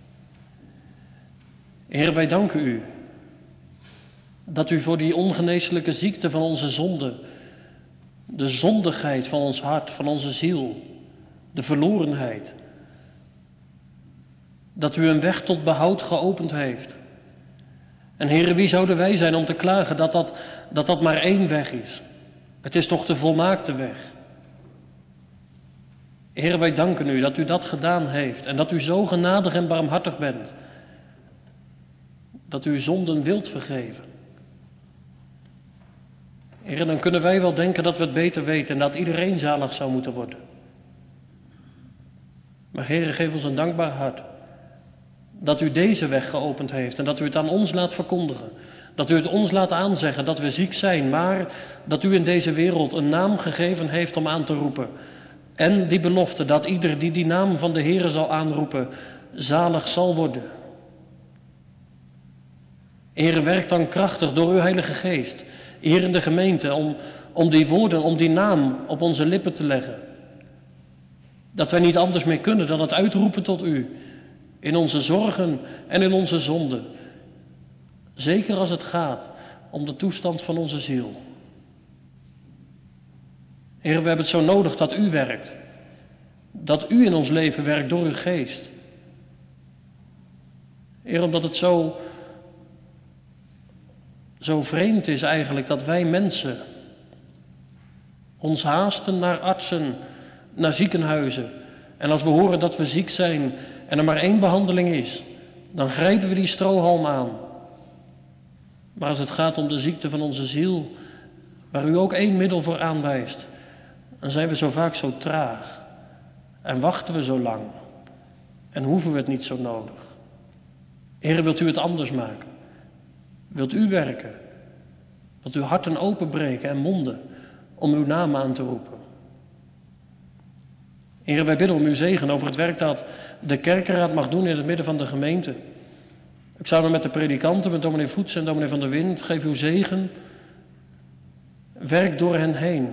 Heer, wij danken u dat u voor die ongeneeslijke ziekte van onze zonde, de zondigheid van ons hart, van onze ziel, de verlorenheid, dat u een weg tot behoud geopend heeft. En Heere, wie zouden wij zijn om te klagen dat maar één weg is? Het is toch de volmaakte weg. Heere, wij danken u dat u dat gedaan heeft en dat u zo genadig en barmhartig bent. Dat u zonden wilt vergeven. Heere, dan kunnen wij wel denken dat we het beter weten en dat iedereen zalig zou moeten worden. Maar Heere, geef ons een dankbaar hart. Dat u deze weg geopend heeft en dat u het aan ons laat verkondigen. Dat u het ons laat aanzeggen dat we ziek zijn, maar dat u in deze wereld een naam gegeven heeft om aan te roepen. En die belofte dat ieder die die naam van de Heere zal aanroepen, zalig zal worden. Heere, werk dan krachtig door uw Heilige Geest, hier in de gemeente, om die woorden, om die naam op onze lippen te leggen. Dat wij niet anders meer kunnen dan het uitroepen tot u, in onze zorgen en in onze zonden. Zeker als het gaat om de toestand van onze ziel. Heer, we hebben het zo nodig dat u werkt. Dat u in ons leven werkt door uw geest. Heer, omdat het zo vreemd is eigenlijk dat wij mensen ons haasten naar artsen, naar ziekenhuizen. En als we horen dat we ziek zijn en er maar één behandeling is, dan grijpen we die strohalm aan. Maar als het gaat om de ziekte van onze ziel, waar u ook één middel voor aanwijst, dan zijn we zo vaak zo traag. En wachten we zo lang. En hoeven we het niet zo nodig. Heer, wilt u het anders maken? Wilt u werken? Wilt u harten openbreken en monden om uw naam aan te roepen? Heer, wij bidden om uw zegen over het werk dat de kerkenraad mag doen in het midden van de gemeente. Ik samen met de predikanten, met dominee Voets en dominee van der Wind, geef uw zegen. Werk door hen heen.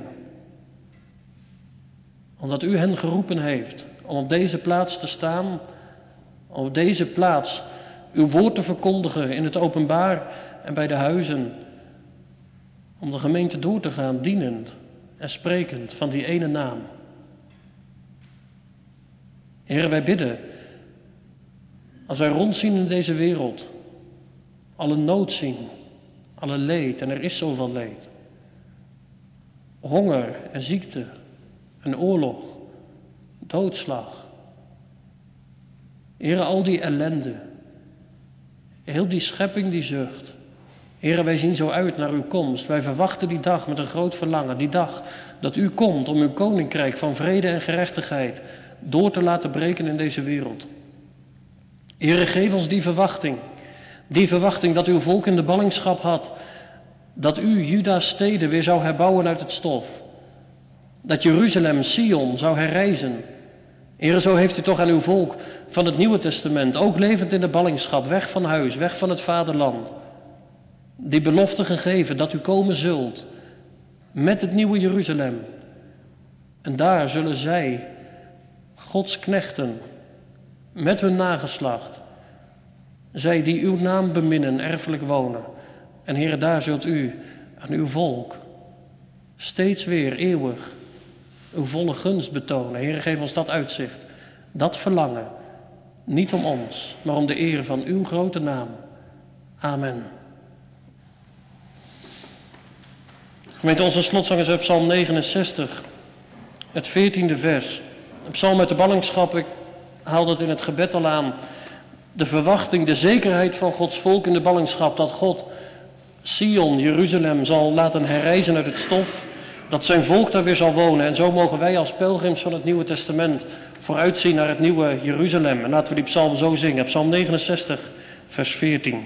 Omdat u hen geroepen heeft om op deze plaats te staan, om op deze plaats uw woord te verkondigen in het openbaar en bij de huizen. Om de gemeente door te gaan, dienend en sprekend van die ene naam. Heer, wij bidden, als wij rondzien in deze wereld, alle nood zien, alle leed, en er is zoveel leed. Honger en ziekte, en oorlog, doodslag. Heer, al die ellende, heel die schepping die zucht. Heer, wij zien zo uit naar uw komst. Wij verwachten die dag met een groot verlangen. Die dag dat u komt om uw koninkrijk van vrede en gerechtigheid door te laten breken in deze wereld. Heer, geef ons die verwachting. Die verwachting dat uw volk in de ballingschap had. Dat u Juda's steden weer zou herbouwen uit het stof. Dat Jeruzalem, Sion, zou herrijzen. Heer, zo heeft u toch aan uw volk van het Nieuwe Testament, ook levend in de ballingschap, weg van huis, weg van het vaderland, die belofte gegeven dat u komen zult met het nieuwe Jeruzalem. En daar zullen zij, Gods knechten, met hun nageslacht, zij die uw naam beminnen, erfelijk wonen. En Heer, daar zult u aan uw volk steeds weer eeuwig uw volle gunst betonen. Heer, geef ons dat uitzicht, dat verlangen, niet om ons, maar om de eer van uw grote naam. Amen. Gemeente, onze slotzang is uit Psalm 69, het 14e vers. Een psalm uit de ballingschap, ik haal dat in het gebed al aan. De verwachting, de zekerheid van Gods volk in de ballingschap, dat God Sion, Jeruzalem, zal laten herrijzen uit het stof, dat zijn volk daar weer zal wonen. En zo mogen wij als pelgrims van het Nieuwe Testament vooruitzien naar het nieuwe Jeruzalem. En laten we die psalm zo zingen, psalm 69, vers 14.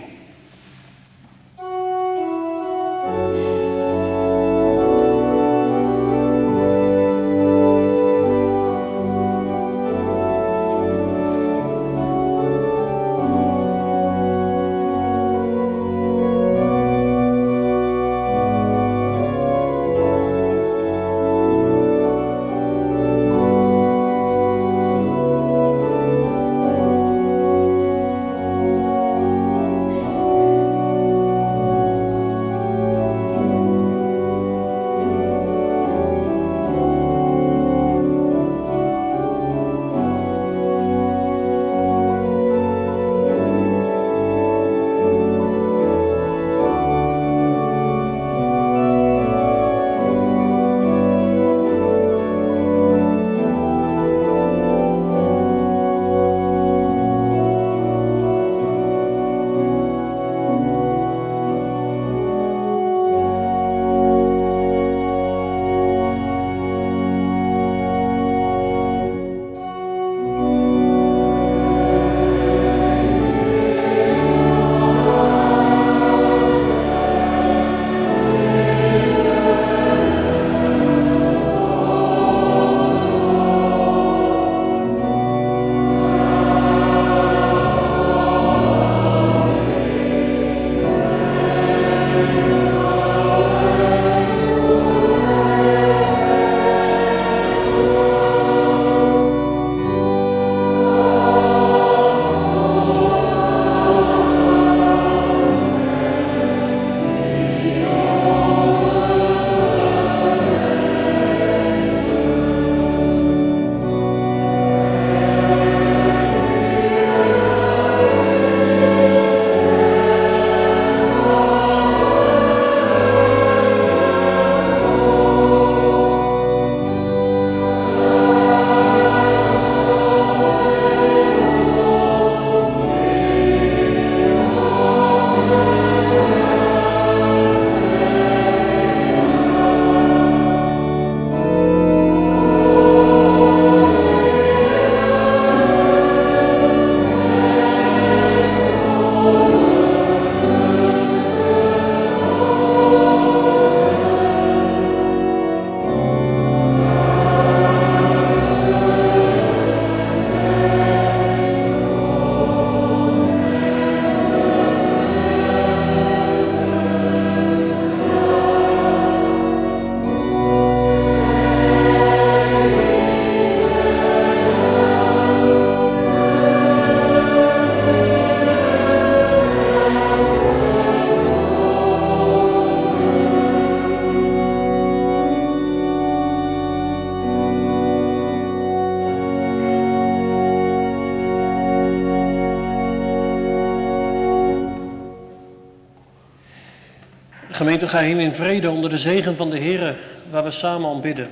Gemeente, ga heen in vrede onder de zegen van de Heere, waar we samen om bidden.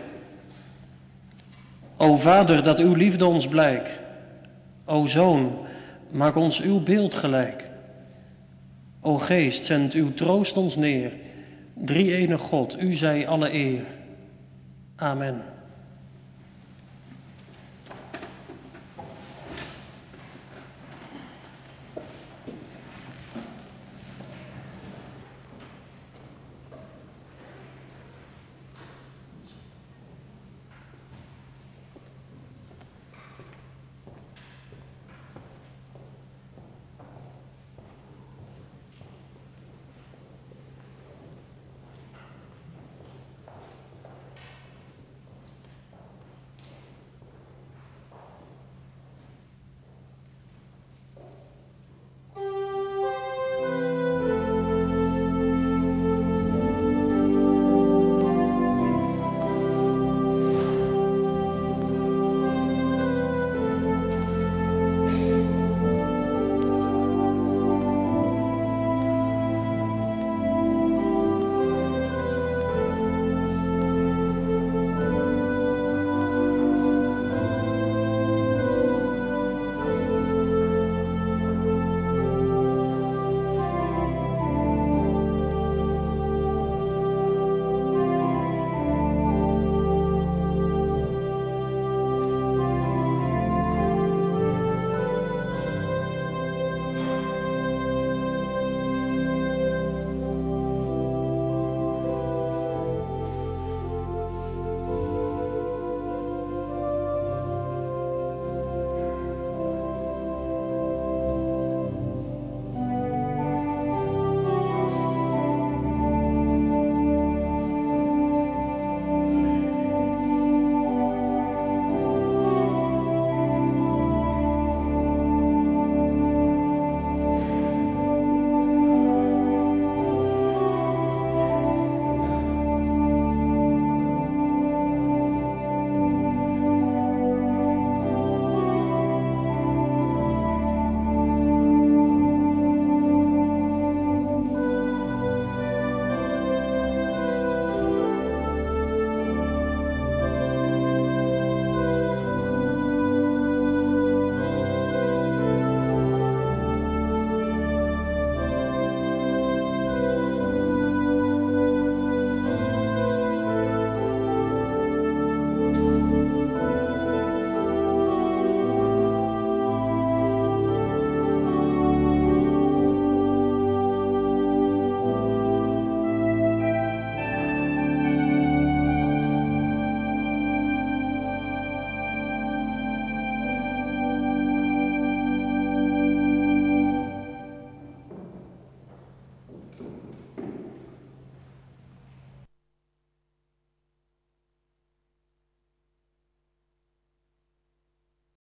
O Vader, dat uw liefde ons blijkt. O Zoon, maak ons uw beeld gelijk. O Geest, zend uw troost ons neer. Drie-ene God, u zij alle eer. Amen.